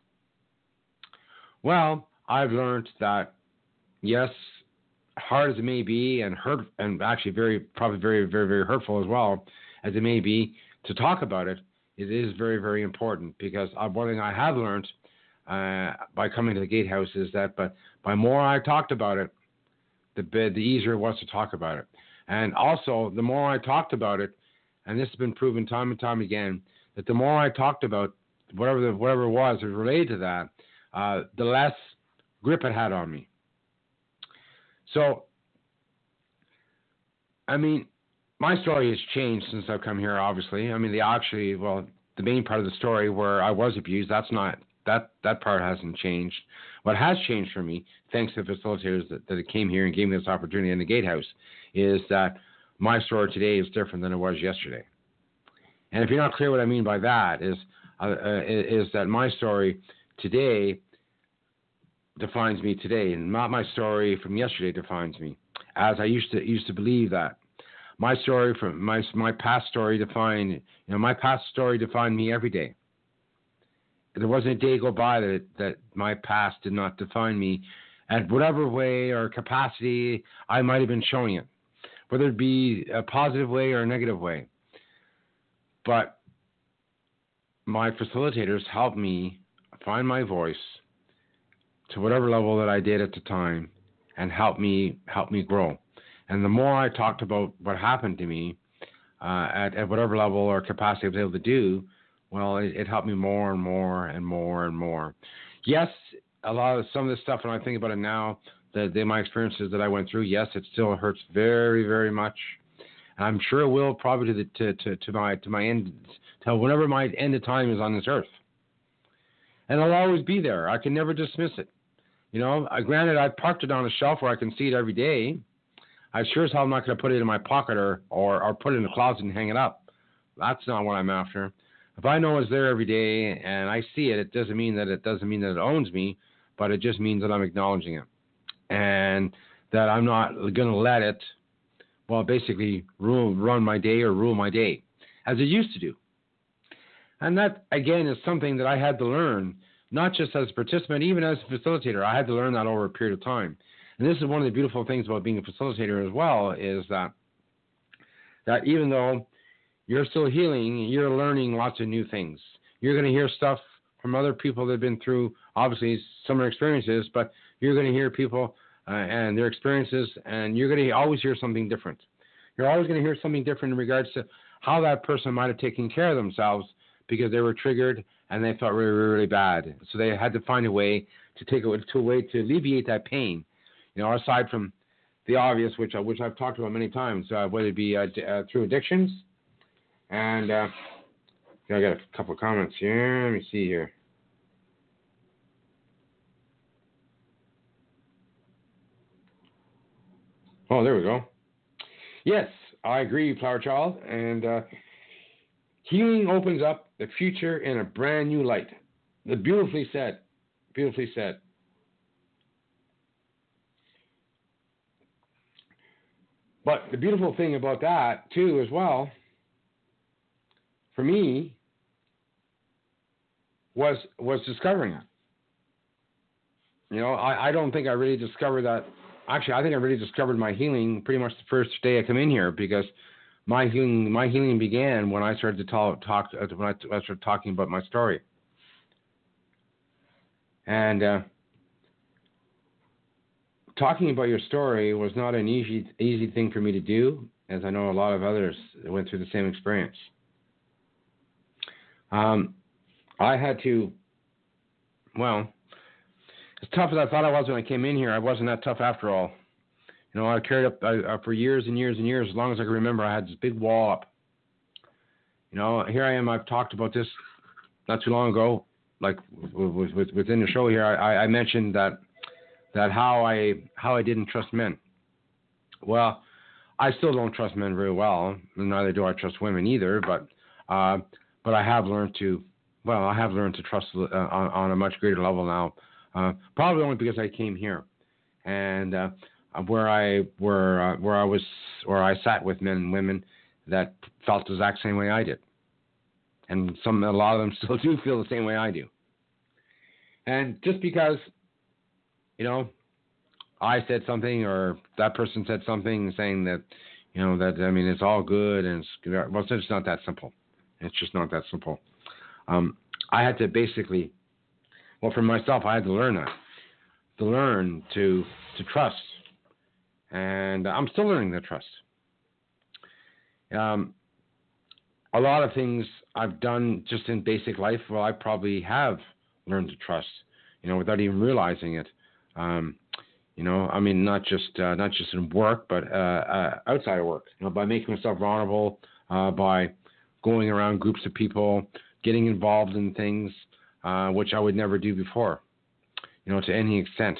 Well, I've learned that, yes, hard as it may be, and hurt, and actually probably very, very, very hurtful as well as it may be, to talk about it, it is very, very important, because one thing I have learned by coming to the Gatehouse is that, but by more I talked about it, the easier it was to talk about it. And also, the more I talked about it, and this has been proven time and time again, that the more I talked about whatever it was related to that, the less grip it had on me. So, I mean, my story has changed since I've come here, obviously. I mean, the main part of the story where I was abused, that part hasn't changed. What has changed for me, thanks to the facilitators that came here and gave me this opportunity in the Gatehouse, is that my story today is different than it was yesterday. And if you're not clear what I mean by that, is that my story today defines me today, and not my story from yesterday defines me, as I used to believe that. My story from my past story defined me every day. There wasn't a day go by that my past did not define me at whatever way or capacity I might have been showing it, whether it be a positive way or a negative way. But my facilitators helped me find my voice to whatever level that I did at the time, and helped me grow. And the more I talked about what happened to me at whatever level or capacity I was able to do, well, it helped me more and more and more and more. Yes, some of this stuff, when I think about it now, my experiences that I went through, yes, it still hurts very, very much. And I'm sure it will, probably to my end, till whenever my end of time is on this earth. And I'll always be there. I can never dismiss it. Granted, I parked it on a shelf where I can see it every day. I sure as hell am not going to put it in my pocket or put it in the closet and hang it up. That's not what I'm after. If I know it's there every day and I see it, it doesn't mean that it owns me, but it just means that I'm acknowledging it, and that I'm not going to let it, well, basically run my day or rule my day, as it used to do. And that, again, is something that I had to learn, not just as a participant, even as a facilitator. I had to learn that over a period of time. And this is one of the beautiful things about being a facilitator as well, is that even though you're still healing. You're learning lots of new things. You're going to hear stuff from other people that have been through, obviously, similar experiences, but you're going to hear people and their experiences, and you're going to always hear something different. You're always going to hear something different in regards to how that person might have taken care of themselves because they were triggered and they felt really, really, really bad. So they had to find a way to take it to a way to alleviate that pain. You know, aside from the obvious, which I've talked about many times, whether it be through addictions. And I got a couple of comments here. Let me see here. Oh, there we go. Yes, I agree, Flower Child. And healing opens up the future in a brand new light. Beautifully said. Beautifully said. But the beautiful thing about that, too, as well, for me, was discovering it. You know, I don't think I really discovered that. Actually, I think I really discovered my healing pretty much the first day I come in here, because my healing began when I started to talk when I started talking about my story. And talking about your story was not an easy thing for me to do, as I know a lot of others went through the same experience. I had to, well, as tough as I thought I was when I came in here, I wasn't that tough after all. You know, I carried up for years and years and years, as long as I can remember. I had this big wall up. You know, here I am. I've talked about this not too long ago, like within the show here. I mentioned that how I didn't trust men. Well, I still don't trust men very well, and neither do I trust women either. But I have learned to trust on a much greater level now. Probably only because I came here, and where I sat with men and women that felt the exact same way I did, and a lot of them still do feel the same way I do. And just because, you know, I said something or that person said something saying that, you know, that, I mean, it's all good, and it's just not that simple. It's just not that simple. I had to basically, well, for myself, I had to learn that, to learn to trust, and I'm still learning to trust. A lot of things I've done just in basic life, well, I probably have learned to trust, you know, without even realizing it. You know, I mean, not just in work, but outside of work. You know, by making myself vulnerable, by going around groups of people, getting involved in things which I would never do before. You know, to any extent.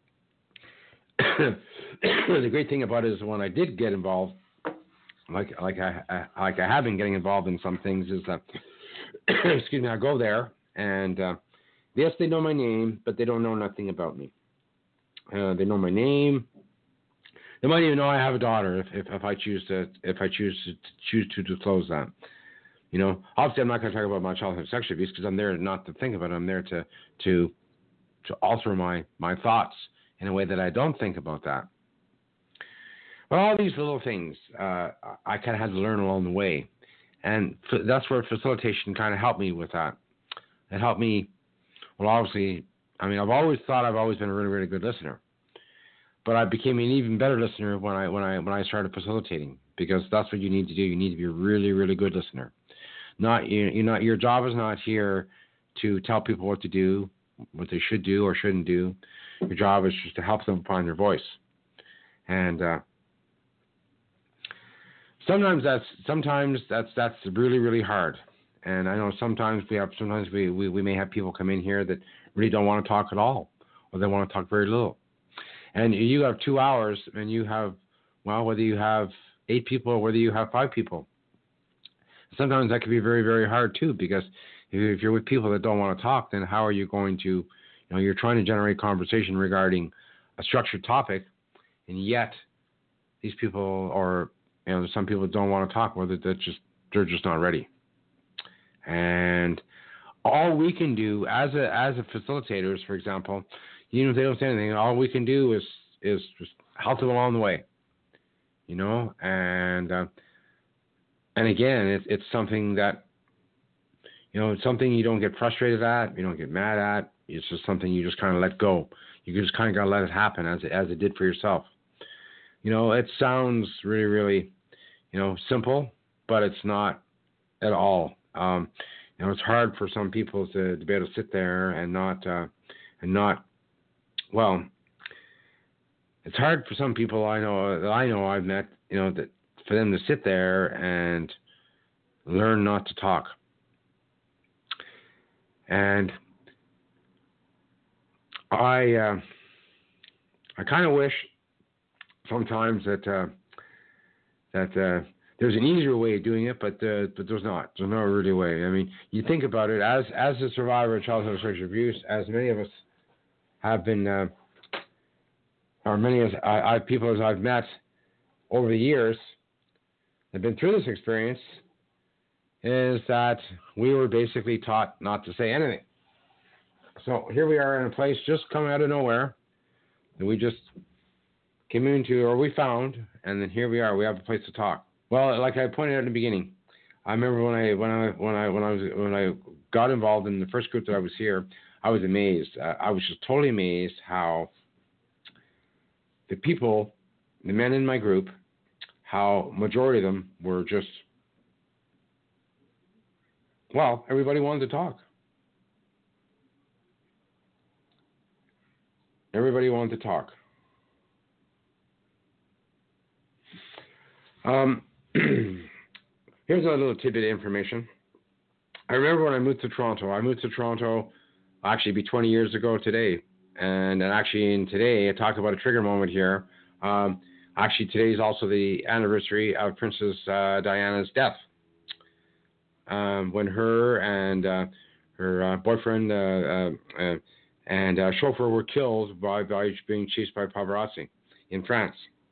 The great thing about it is when I did get involved, like I have been getting involved in some things, is that excuse me, I go there and yes, they know my name, but they don't know nothing about me. They know my name. They might even know I have a daughter if I choose to disclose that. You know, obviously I'm not going to talk about my childhood sexual abuse because I'm there not to think about it. I'm there to alter my thoughts in a way that I don't think about that. But all these little things I kind of had to learn along the way, and that's where facilitation kind of helped me with that. It helped me. Well, obviously, I mean, I've always thought I've always been a really, really good listener, but I became an even better listener when I started facilitating, because that's what you need to do. You need to be a really, really good listener. Your job is not here to tell people what to do, what they should do or shouldn't do. Your job is just to help them find their voice. And sometimes that's really, really hard. And I know sometimes we may have people come in here that really don't want to talk at all, or they want to talk very little. And you have 2 hours, and you have, well, whether you have 8 people or whether you have 5 people. Sometimes that can be very, very hard too, because if you're with people that don't want to talk, then how are you going to, you know, you're trying to generate conversation regarding a structured topic, and yet these people, or, you know, some people don't want to talk, or they're just not ready. And all we can do as a facilitators, for example, even if they don't say anything, all we can do is just help them along the way, you know, and And again, it's something that, it's something you don't get frustrated at, you don't get mad at. It's just something you just kind of let go. You just kind of got to let it happen as it did for yourself. It sounds really, really, simple, but it's not at all. It's hard for some people to be able to sit there and not, well, it's hard for some people I've met, that for them to sit there and learn not to talk. And I kind of wish sometimes that there's an easier way of doing it, but there's not. There's no really way. I mean, you think about it, as a survivor of childhood sexual abuse, as many of us have been, or many as people as I've met over the years have been through this experience, is that we were basically taught not to say anything. So here we are in a place just coming out of nowhere that we just came into, or we found, and then here we are. We have a place to talk. Well, like I pointed out in the beginning, I remember when I got involved in the first group that I was here, I was amazed. I was just totally amazed how the people, the men in my group, how majority of them were just, well, everybody wanted to talk. Everybody wanted to talk. Here's a little tidbit of information. I remember when I moved to Toronto. Actually, be 20 years ago today. And actually, today, I talked about a trigger moment here. Actually, today is also the anniversary of Princess Diana's death. When her and her boyfriend and chauffeur were killed by being chased by paparazzi in France.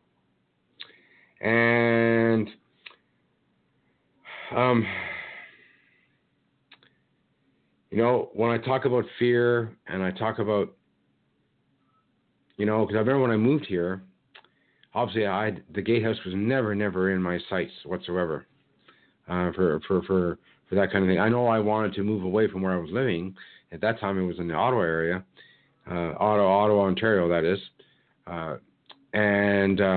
And when I talk about fear, and I talk about, because I remember when I moved here, obviously the gatehouse was never in my sights whatsoever for that kind of thing. I know I wanted to move away from where I was living. At that time, it was in the Ottawa area, Ottawa, Ontario, that is. And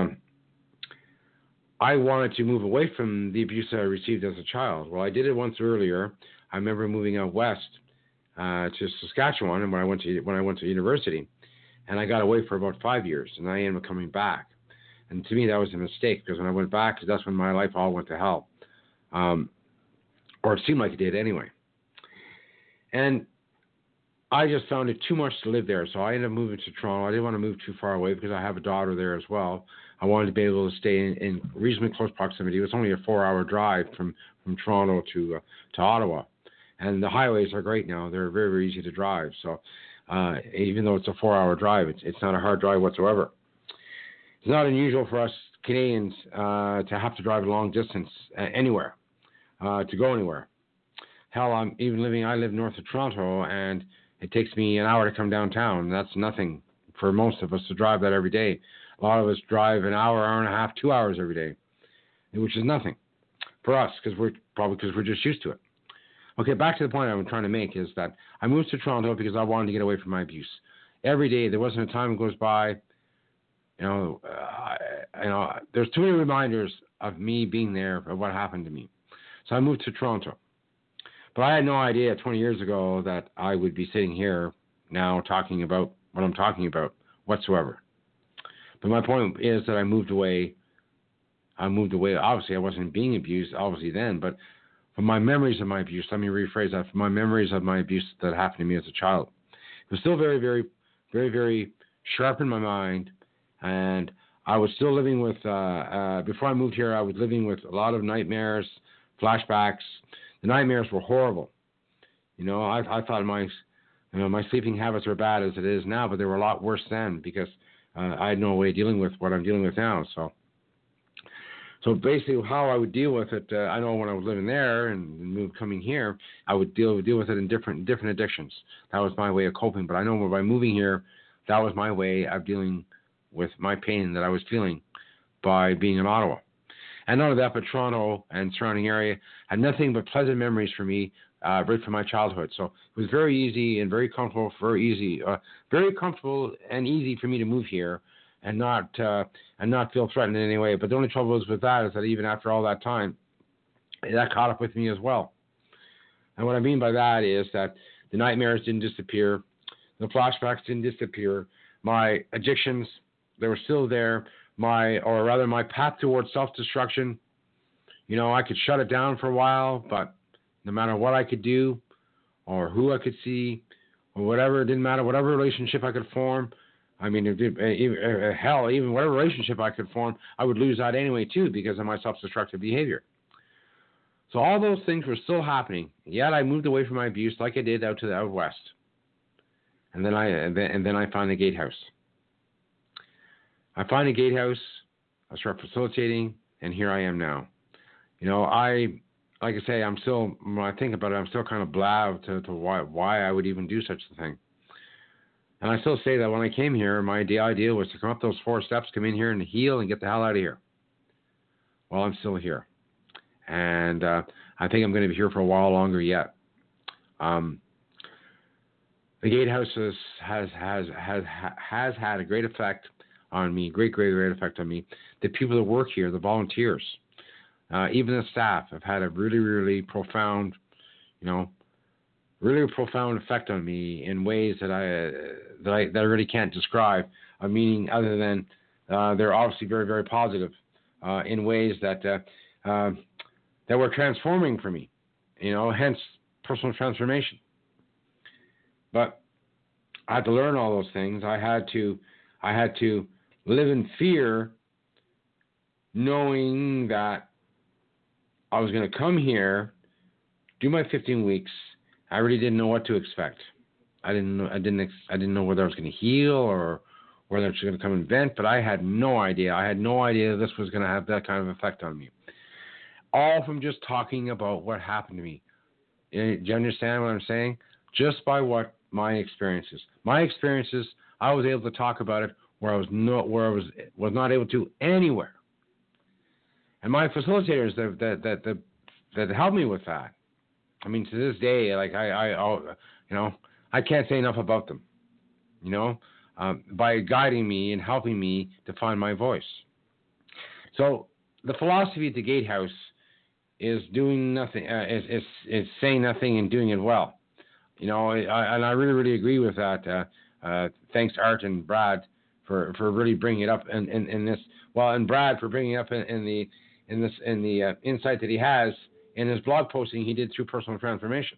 I wanted to move away from the abuse that I received as a child. Well, I did it once earlier. I remember moving out west to Saskatchewan, and when I went to university, and I got away for about 5 years, and I ended up coming back. And to me, that was a mistake, because when I went back, that's when my life all went to hell, or it seemed like it did anyway. And I just found it too much to live there, so I ended up moving to Toronto. I didn't want to move too far away because I have a daughter there as well. I wanted to be able to stay in reasonably close proximity. It was only a 4-hour drive from Toronto to Ottawa. And the highways are great now. They're very, very easy to drive. So even though it's a 4-hour drive, it's not a hard drive whatsoever. It's not unusual for us Canadians to have to drive a long distance anywhere, to go anywhere. Hell, I live north of Toronto, and it takes me an hour to come downtown. That's nothing for most of us to drive that every day. A lot of us drive an hour and a half, 2 hours every day, which is nothing for us because we're just used to it. Okay, back to the point I'm trying to make is that I moved to Toronto because I wanted to get away from my abuse. Every day, there wasn't a time that goes by, there's too many reminders of me being there, of what happened to me. So I moved to Toronto. But I had no idea 20 years ago that I would be sitting here now talking about what I'm talking about whatsoever. But my point is that I moved away. Obviously, I wasn't being abused, obviously, then. But from my memories of my abuse, let me rephrase that. From my memories of my abuse that happened to me as a child, it was still very, very, very, very sharp in my mind. And I was still living with, before I moved here, I was living with a lot of nightmares, flashbacks. The nightmares were horrible. I thought my sleeping habits were bad as it is now, but they were a lot worse then because I had no way of dealing with what I'm dealing with now. So basically, how I would deal with it, I know when I was living there and coming here, I would deal with it in different addictions. That was my way of coping. But I know by moving here, that was my way of dealing with my pain that I was feeling by being in Ottawa. And not only that, but Toronto and surrounding area had nothing but pleasant memories for me right from my childhood. So it was very easy and very comfortable, very comfortable and easy for me to move here and not feel threatened in any way. But the only trouble is with that is that even after all that time, that caught up with me as well. And what I mean by that is that the nightmares didn't disappear, the flashbacks didn't disappear, my addictions, they were still there. My path towards self-destruction, I could shut it down for a while, but no matter what I could do or who I could see or whatever, it didn't matter, whatever relationship I could form. I mean, even whatever relationship I could form, I would lose that anyway, too, because of my self-destructive behavior. So all those things were still happening. Yet I moved away from my abuse like I did out west. And then I found the Gatehouse. I find a Gatehouse, I start facilitating, and here I am now. Like I say, I'm still, when I think about it, I'm still kind of blah to why I would even do such a thing. And I still say that when I came here, my idea was to come up those 4 steps, come in here and heal and get the hell out of here. Well, I'm still here. And I think I'm going to be here for a while longer yet. The Gatehouse has had a great effect on me, great effect on me. The people that work here, the volunteers, even the staff have had a really, really profound, really profound effect on me in ways that I really can't describe. Meaning other than they're obviously very, very positive in ways that were transforming for me. Hence personal transformation. But I had to learn all those things. I had to live in fear, knowing that I was going to come here, do my 15 weeks. I really didn't know what to expect. I didn't know whether I was going to heal or whether I was going to come and vent, but I had no idea. I had no idea this was going to have that kind of effect on me. All from just talking about what happened to me. Do you understand what I'm saying? Just by what my experiences. My experiences, I was able to talk about it where I was not able to anywhere. And my facilitators that helped me with that. I mean, to this day, like I can't say enough about them. By guiding me and helping me to find my voice. So the philosophy at the Gatehouse is doing nothing, is saying nothing and doing it well. And I really, really agree with that. Thanks to Art and Brad for really bringing it up in this. Well, and Brad for bringing it up in the insight that he has in his blog posting he did through personal transformation.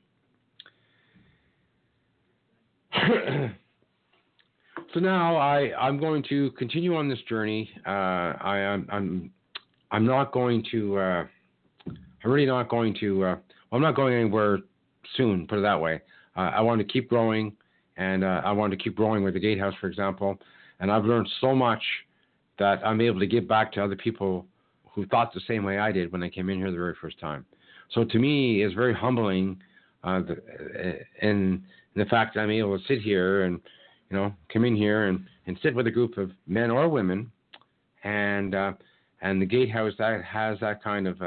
So now I'm going to continue on this journey. I'm not going to. I'm really not going to. I'm not going anywhere soon. Put it that way. I want to keep growing, and I want to keep growing with the Gatehouse, for example. And I've learned so much that I'm able to give back to other people who thought the same way I did when they came in here the very first time. So to me, it's very humbling, in the fact that I'm able to sit here and come in here and sit with a group of men or women, and the Gatehouse that has that kind of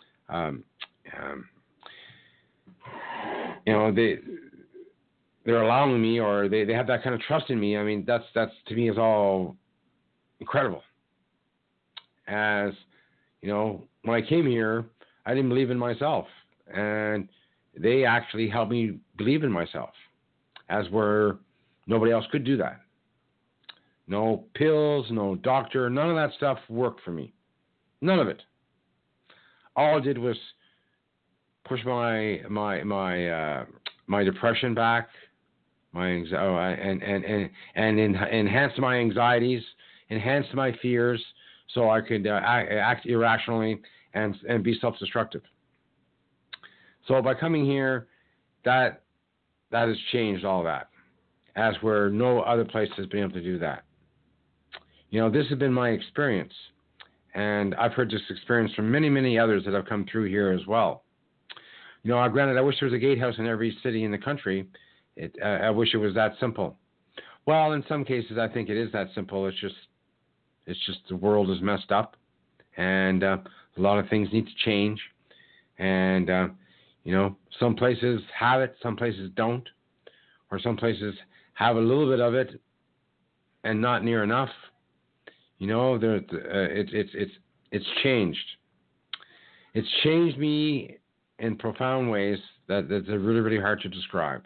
they're allowing me, or they have that kind of trust in me. I mean, that's to me is all incredible. As when I came here, I didn't believe in myself, and they actually helped me believe in myself, as where nobody else could do that. No pills, no doctor, none of that stuff worked for me. None of it. All it did was push my depression back, and enhance my anxieties, enhance my fears, so I could act irrationally and be self-destructive. So by coming here, that has changed all that, as where no other place has been able to do that. This has been my experience, and I've heard this experience from many, many others that have come through here as well. Granted, I wish there was a Gatehouse in every city in the country. I wish it was that simple. Well, in some cases, I think it is that simple. It's just the world is messed up, and A lot of things need to change. And, some places have it, some places don't. Or some places have a little bit of it and not near enough. It's changed. It's changed me in profound ways that's really, really hard to describe.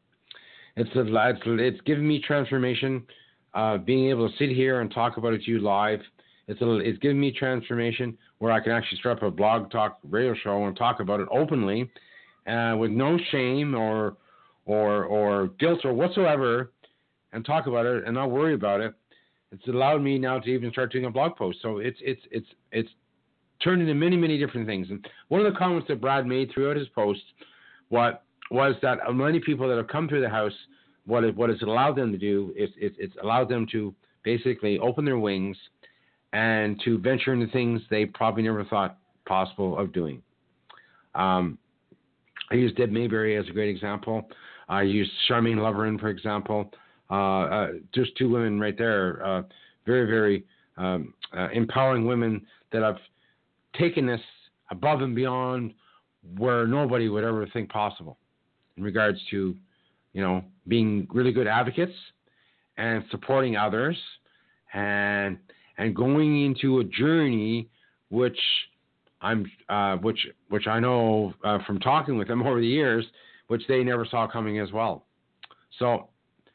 It's given me transformation, being able to sit here and talk about it to you live. It's given me transformation where I can actually start up a blog talk radio show and talk about it openly, with no shame or guilt or whatsoever, and talk about it and not worry about it. It's allowed me now to even start doing a blog post. So it's turned into many, many different things. And one of the comments that Brad made throughout his post was that many people that have come through the house, what it's allowed them to do is it's allowed them to basically open their wings and to venture into things they probably never thought possible of doing. I use Deb Mayberry as a great example. I use Charmaine Loverin, for example. Just two women right there, very, very empowering women that have taken this above and beyond where nobody would ever think possible in regards to, being really good advocates and supporting others and going into a journey which I know from talking with them over the years, which they never saw coming as well. So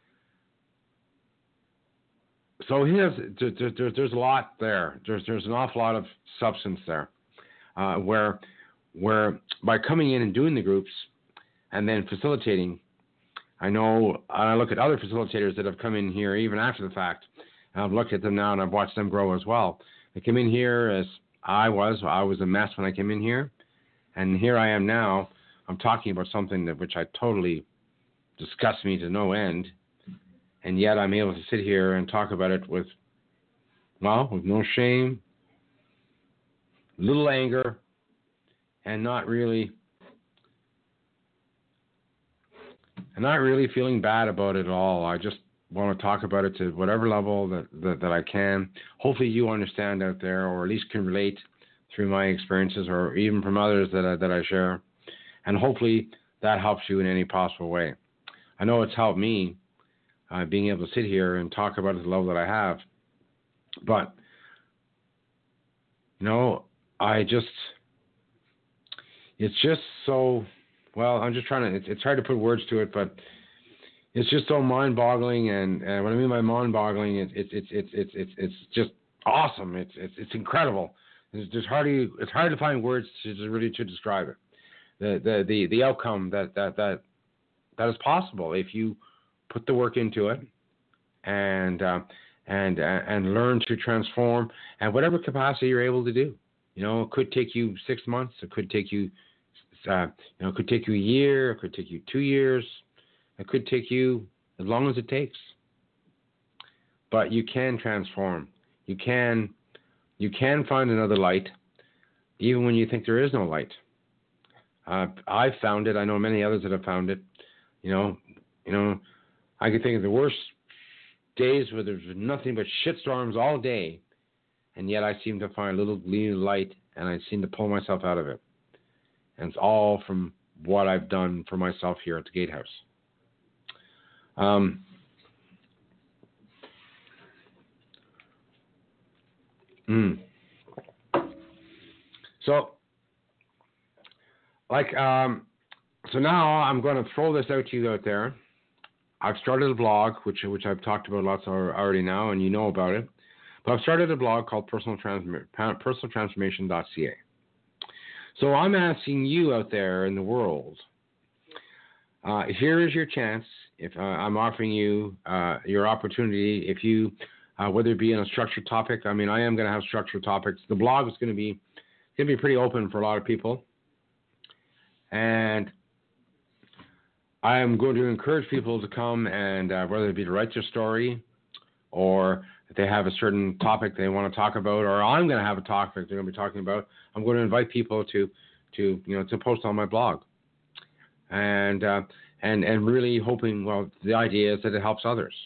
there's a lot there. There's an awful lot of substance there, where by coming in and doing the groups and then facilitating, I look at other facilitators that have come in here even after the fact, and I've looked at them now and I've watched them grow as well. They came in here as I was a mess when I came in here, and here I am now. I'm talking about something which I totally disgusts me to no end. And yet I'm able to sit here and talk about it with no shame, little anger, and not really feeling bad about it at all. I just want to talk about it to whatever level that I can. Hopefully you understand out there, or at least can relate through my experiences, or even from others that I share. And hopefully that helps you in any possible way. I know it's helped me. Being able to sit here and talk about it at the level that I have. But, it's just so, I'm just trying to, it's hard to put words to it, but it's just so mind-boggling. And what I mean by mind-boggling, it's just awesome. It's incredible. It's hard to find words to describe it. The outcome that is possible if you put the work into it, and learn to transform at whatever capacity you're able to do. It could take you 6 months. It could take you, it could take you a year. It could take you 2 years. It could take you as long as it takes. But you can transform. You can find another light, even when you think there is no light. I've found it. I know many others that have found it. I can think of the worst days where there's nothing but shitstorms all day, and yet I seem to find a little gleam of light, and I seem to pull myself out of it. And it's all from what I've done for myself here at the Gatehouse. So now I'm going to throw this out to you out there. I've started a blog, which I've talked about lots already now, and you know about it. But I've started a blog called personaltransformation.ca. So I'm asking you out there in the world, here is your chance. If I'm offering you your opportunity, if you, whether it be in a structured topic, I am going to have structured topics. The blog is going to be pretty open for a lot of people, and I am going to encourage people to come and whether it be to write their story, or if they have a certain topic they want to talk about, or I'm going to have a topic they're going to be talking about, I'm going to invite people to post on my blog, and really hoping, the idea is that it helps others.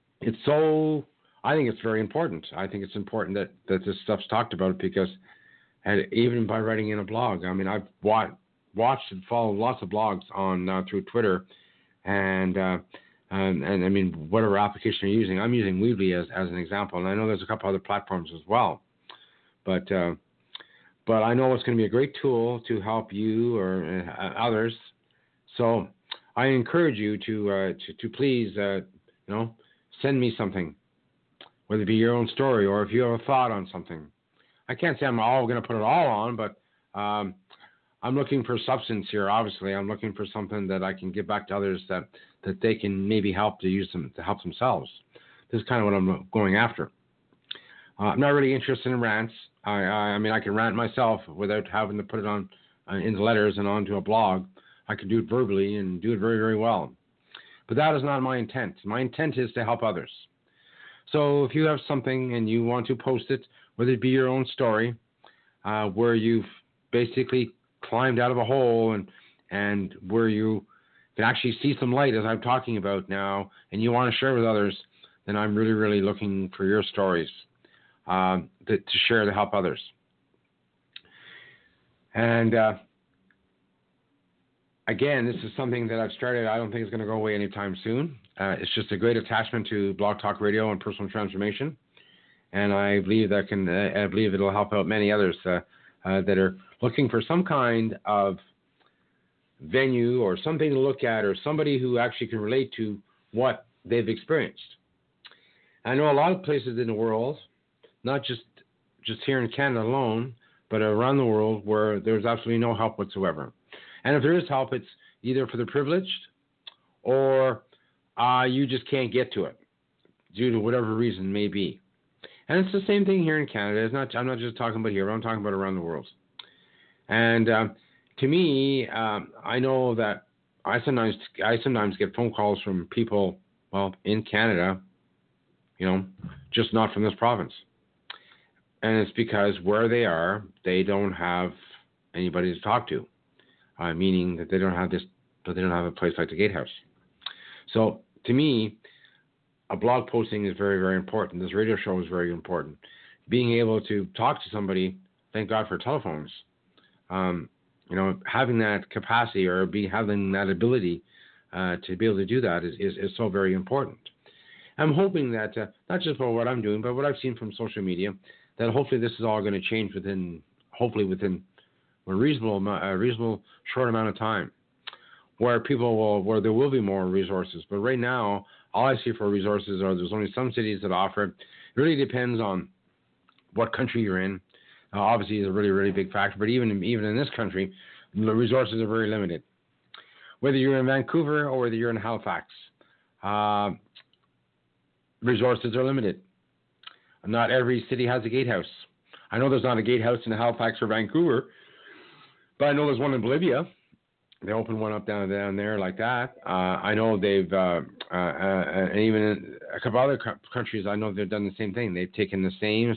I think it's very important. I think it's important that this stuff's talked about, because and even by writing in a blog. I mean, I've watched and followed lots of blogs on through Twitter, and I mean, whatever application you're using. I'm using Weebly as an example, and I know there's a couple other platforms as well. But I know it's going to be a great tool to help you or others. So I encourage you to please, send me something, whether it be your own story or if you have a thought on something. I can't say I'm all going to put it all on, but I'm looking for substance here. Obviously, I'm looking for something that I can give back to others that they can maybe help to use them to help themselves. This is kind of what I'm going after. I'm not really interested in rants. I mean, I can rant myself without having to put it on into letters and onto a blog. I can do it verbally and do it very, very well. But that is not my intent. My intent is to help others. So if you have something and you want to post it, whether it be your own story, where you've basically climbed out of a hole and where you can actually see some light, as I'm talking about now, and you want to share with others, then I'm really, really looking for your stories to share to help others. And again, this is something that I've started. I don't think it's going to go away anytime soon. It's just a great attachment to Blog Talk Radio and personal transformation, and I believe I believe it'll help out many others that are looking for some kind of venue or something to look at, or somebody who actually can relate to what they've experienced. I know a lot of places in the world, not just here in Canada alone, but around the world, where there's absolutely no help whatsoever. And if there is help, it's either for the privileged or you just can't get to it due to whatever reason may be. And it's the same thing here in Canada. I'm not just talking about here, but I'm talking about around the world. And to me, I know that I sometimes get phone calls from people, well, in Canada, just not from this province. And it's because where they are, they don't have anybody to talk to, meaning that they don't have a place like the Gatehouse. So to me, a blog posting is very, very important. This radio show is very important. Being able to talk to somebody, thank God for telephones. Having that capacity or having that ability to be able to do that is so very important. I'm hoping that not just for what I'm doing, but what I've seen from social media, that hopefully this is all going to change within a reasonable short amount of time, where there will be more resources. But right now, all I see for resources there's only some cities that offer it. It really depends on what country you're in. Obviously, it's a really, really big factor. But even in this country, the resources are very limited. Whether you're in Vancouver or whether you're in Halifax, resources are limited. Not every city has a gatehouse. I know there's not a gatehouse in Halifax or Vancouver, but I know there's one in Bolivia. They opened one up down there like that. I know they've, and even in a couple other countries, I know they've done the same thing. They've taken the same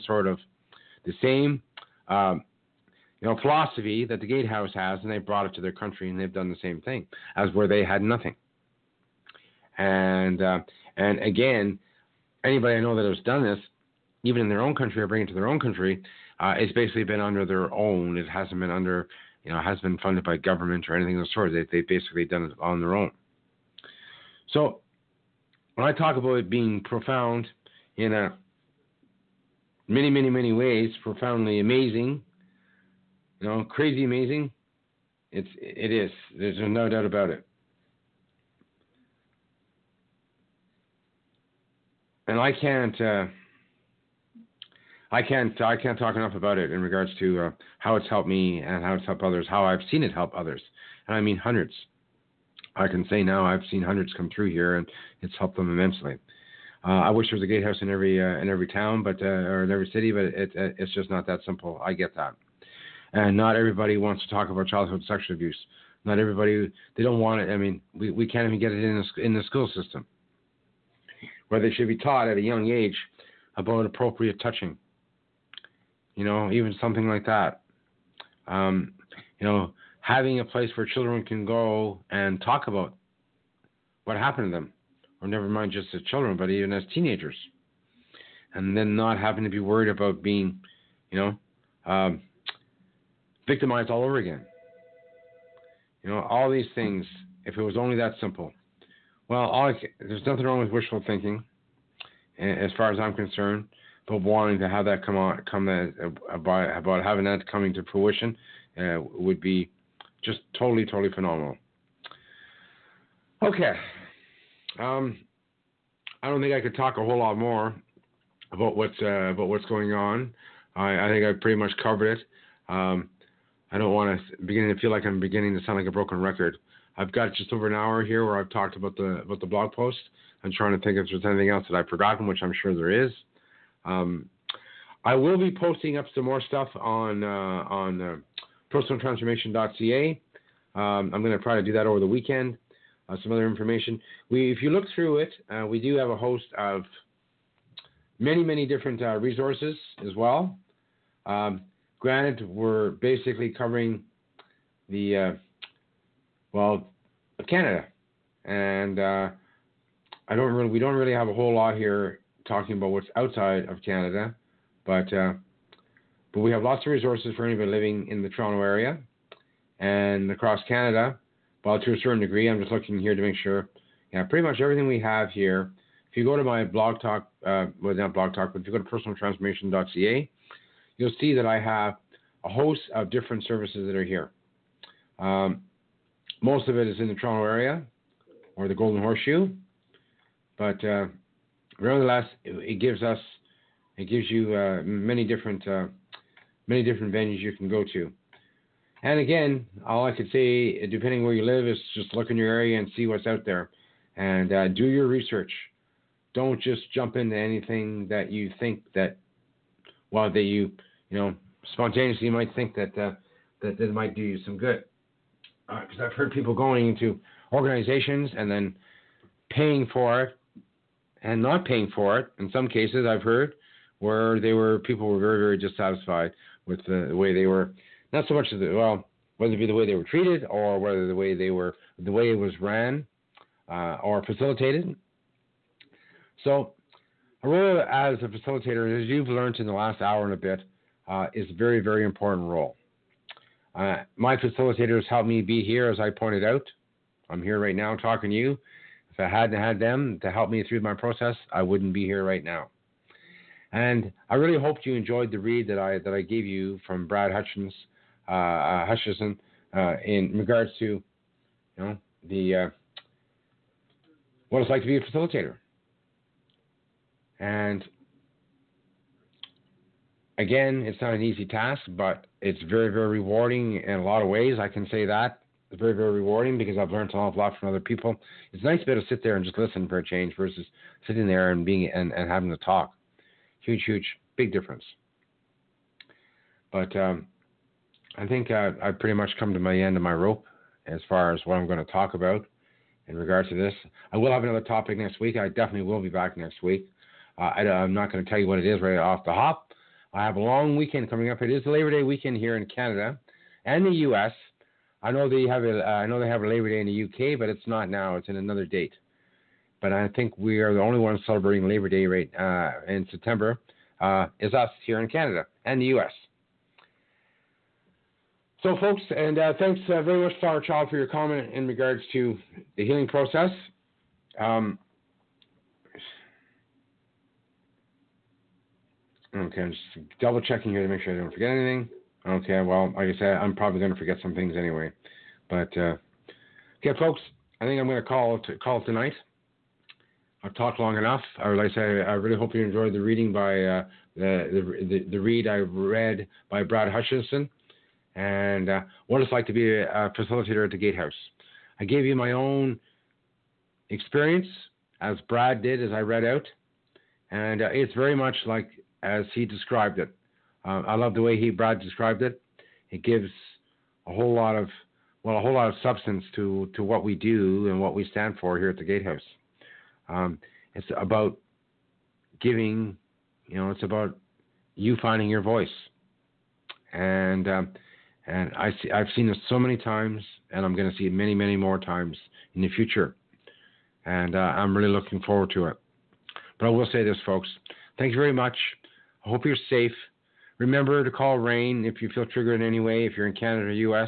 philosophy that the Gatehouse has, and they brought it to their country, and they've done the same thing as where they had nothing. And again, anybody I know that has done this, even in their own country or bring it to their own country, it's basically been under their own. It hasn't been under, hasn't been funded by government or anything of the sort. They've basically done it on their own. So when I talk about it being profound in a many, many, many ways, profoundly amazing, crazy amazing, it is. There's no doubt about it. And I can't talk enough about it in regards to how it's helped me and how it's helped others, how I've seen it help others. And I mean hundreds. I can say now I've seen hundreds come through here, and it's helped them immensely. I wish there was a Gatehouse in every town, or in every city, but it's just not that simple. I get that. And not everybody wants to talk about childhood sexual abuse. Not everybody, they don't want it. I mean, we can't even get it in the school system, where they should be taught at a young age about appropriate touching. Even something like that. Having a place where children can go and talk about what happened to them, or never mind just as children, but even as teenagers. And then not having to be worried about being, victimized all over again. All these things, if it was only that simple. Well, there's nothing wrong with wishful thinking, as far as I'm concerned, but wanting to have that about having that coming to fruition would be just totally, totally phenomenal. Okay. I don't think I could talk a whole lot more about what's going on. I think I pretty much covered it. I don't want to begin to feel like I'm beginning to sound like a broken record. I've got just over an hour here where I've talked about the blog post. I'm trying to think if there's anything else that I've forgotten, which I'm sure there is. I will be posting up some more stuff on personaltransformation.ca. I'm going to try to do that over the weekend. Some other information. If you look through it, we do have a host of many, many different resources as well. Granted, we're basically covering the Canada, and we don't really have a whole lot here talking about what's outside of Canada, but we have lots of resources for anybody living in the Toronto area and across Canada. Well, to a certain degree, I'm just looking here to make sure. Yeah, pretty much everything we have here. If you go to my blog talk, not blog talk, but if you go to personaltransformation.ca, you'll see that I have a host of different services that are here. Most of it is in the Toronto area or the Golden Horseshoe, but nevertheless, it gives you many different venues you can go to. And again, all I could say, depending where you live, is just look in your area and see what's out there, and do your research. Don't just jump into anything that you think that you spontaneously might think that might do you some good. Because I've heard people going into organizations and then paying for it and not paying for it. In some cases, I've heard where people were very, very dissatisfied with the way they were. Not so much whether it be the way they were treated or whether the way it was ran or facilitated. So, a role as a facilitator, as you've learned in the last hour and a bit, is a very, very important role. My facilitators helped me be here, as I pointed out. I'm here right now talking to you. If I hadn't had them to help me through my process, I wouldn't be here right now. And I really hoped you enjoyed the read that I gave you from Brad Hutchison in regards to what it's like to be a facilitator. And again, it's not an easy task, but it's very, very rewarding in a lot of ways. I can say that. It's very, very rewarding because I've learned an awful lot from other people. It's nice to be able to sit there and just listen for a change versus sitting there and and having to talk. Huge, huge, big difference. But I think I've pretty much come to my end of my rope as far as what I'm going to talk about in regards to this. I will have another topic next week. I definitely will be back next week. I'm not going to tell you what it is right off the hop. I have a long weekend coming up. It is the Labor Day weekend here in Canada and the U.S. I know they have a Labor Day in the UK, but it's not now. It's in another date. But I think we are the only ones celebrating Labor Day right in September. Is us here in Canada and the U.S. So, folks, and thanks very much, Flower Child, for your comment in regards to the healing process. Okay, I'm just double checking here to make sure I don't forget anything. Okay, well, like I said, I'm probably going to forget some things anyway. But, okay, folks, I think I'm going to call it tonight. I've talked long enough. Like I say, I really hope you enjoyed the reading by the read I read by Brad Hutchison and what it's like to be a facilitator at the Gatehouse. I gave you my own experience, as Brad did, as I read out, and it's very much like as he described it. I love the way Brad described it. It gives a whole lot of substance to what we do and what we stand for here at the Gatehouse. It's about giving, it's about you finding your voice. And I've seen this so many times, and I'm going to see it many, many more times in the future. And I'm really looking forward to it. But I will say this, folks. Thank you very much. I hope you're safe. remember to call RAINN if you feel triggered in any way, if you're in Canada or U.S.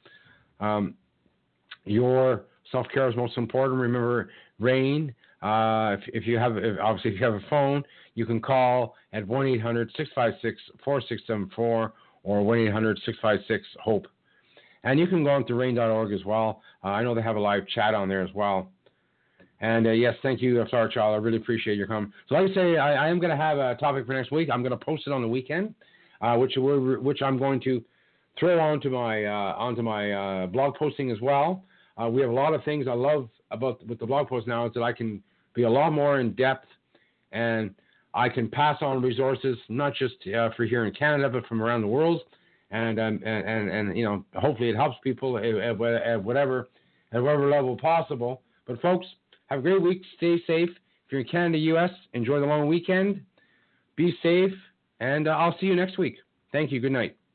Your self-care is most important. Remember RAINN. If you have a phone, you can call at 1-800-656-4674 or 1-800-656-HOPE. And you can go on to RAINN.org as well. I know they have a live chat on there as well. And yes, thank you, Star Child. I really appreciate your comment. So like I say, I am going to have a topic for next week. I'm going to post it on the weekend, which I'm going to throw onto my blog posting as well. We have a lot of things I love with the blog post now is that I can be a lot more in depth, and I can pass on resources not just for here in Canada, but from around the world, and you know, hopefully it helps people at whatever level possible. But folks, have a great week. Stay safe. If you're in Canada, U.S., enjoy the long weekend. Be safe, and I'll see you next week. Thank you. Good night.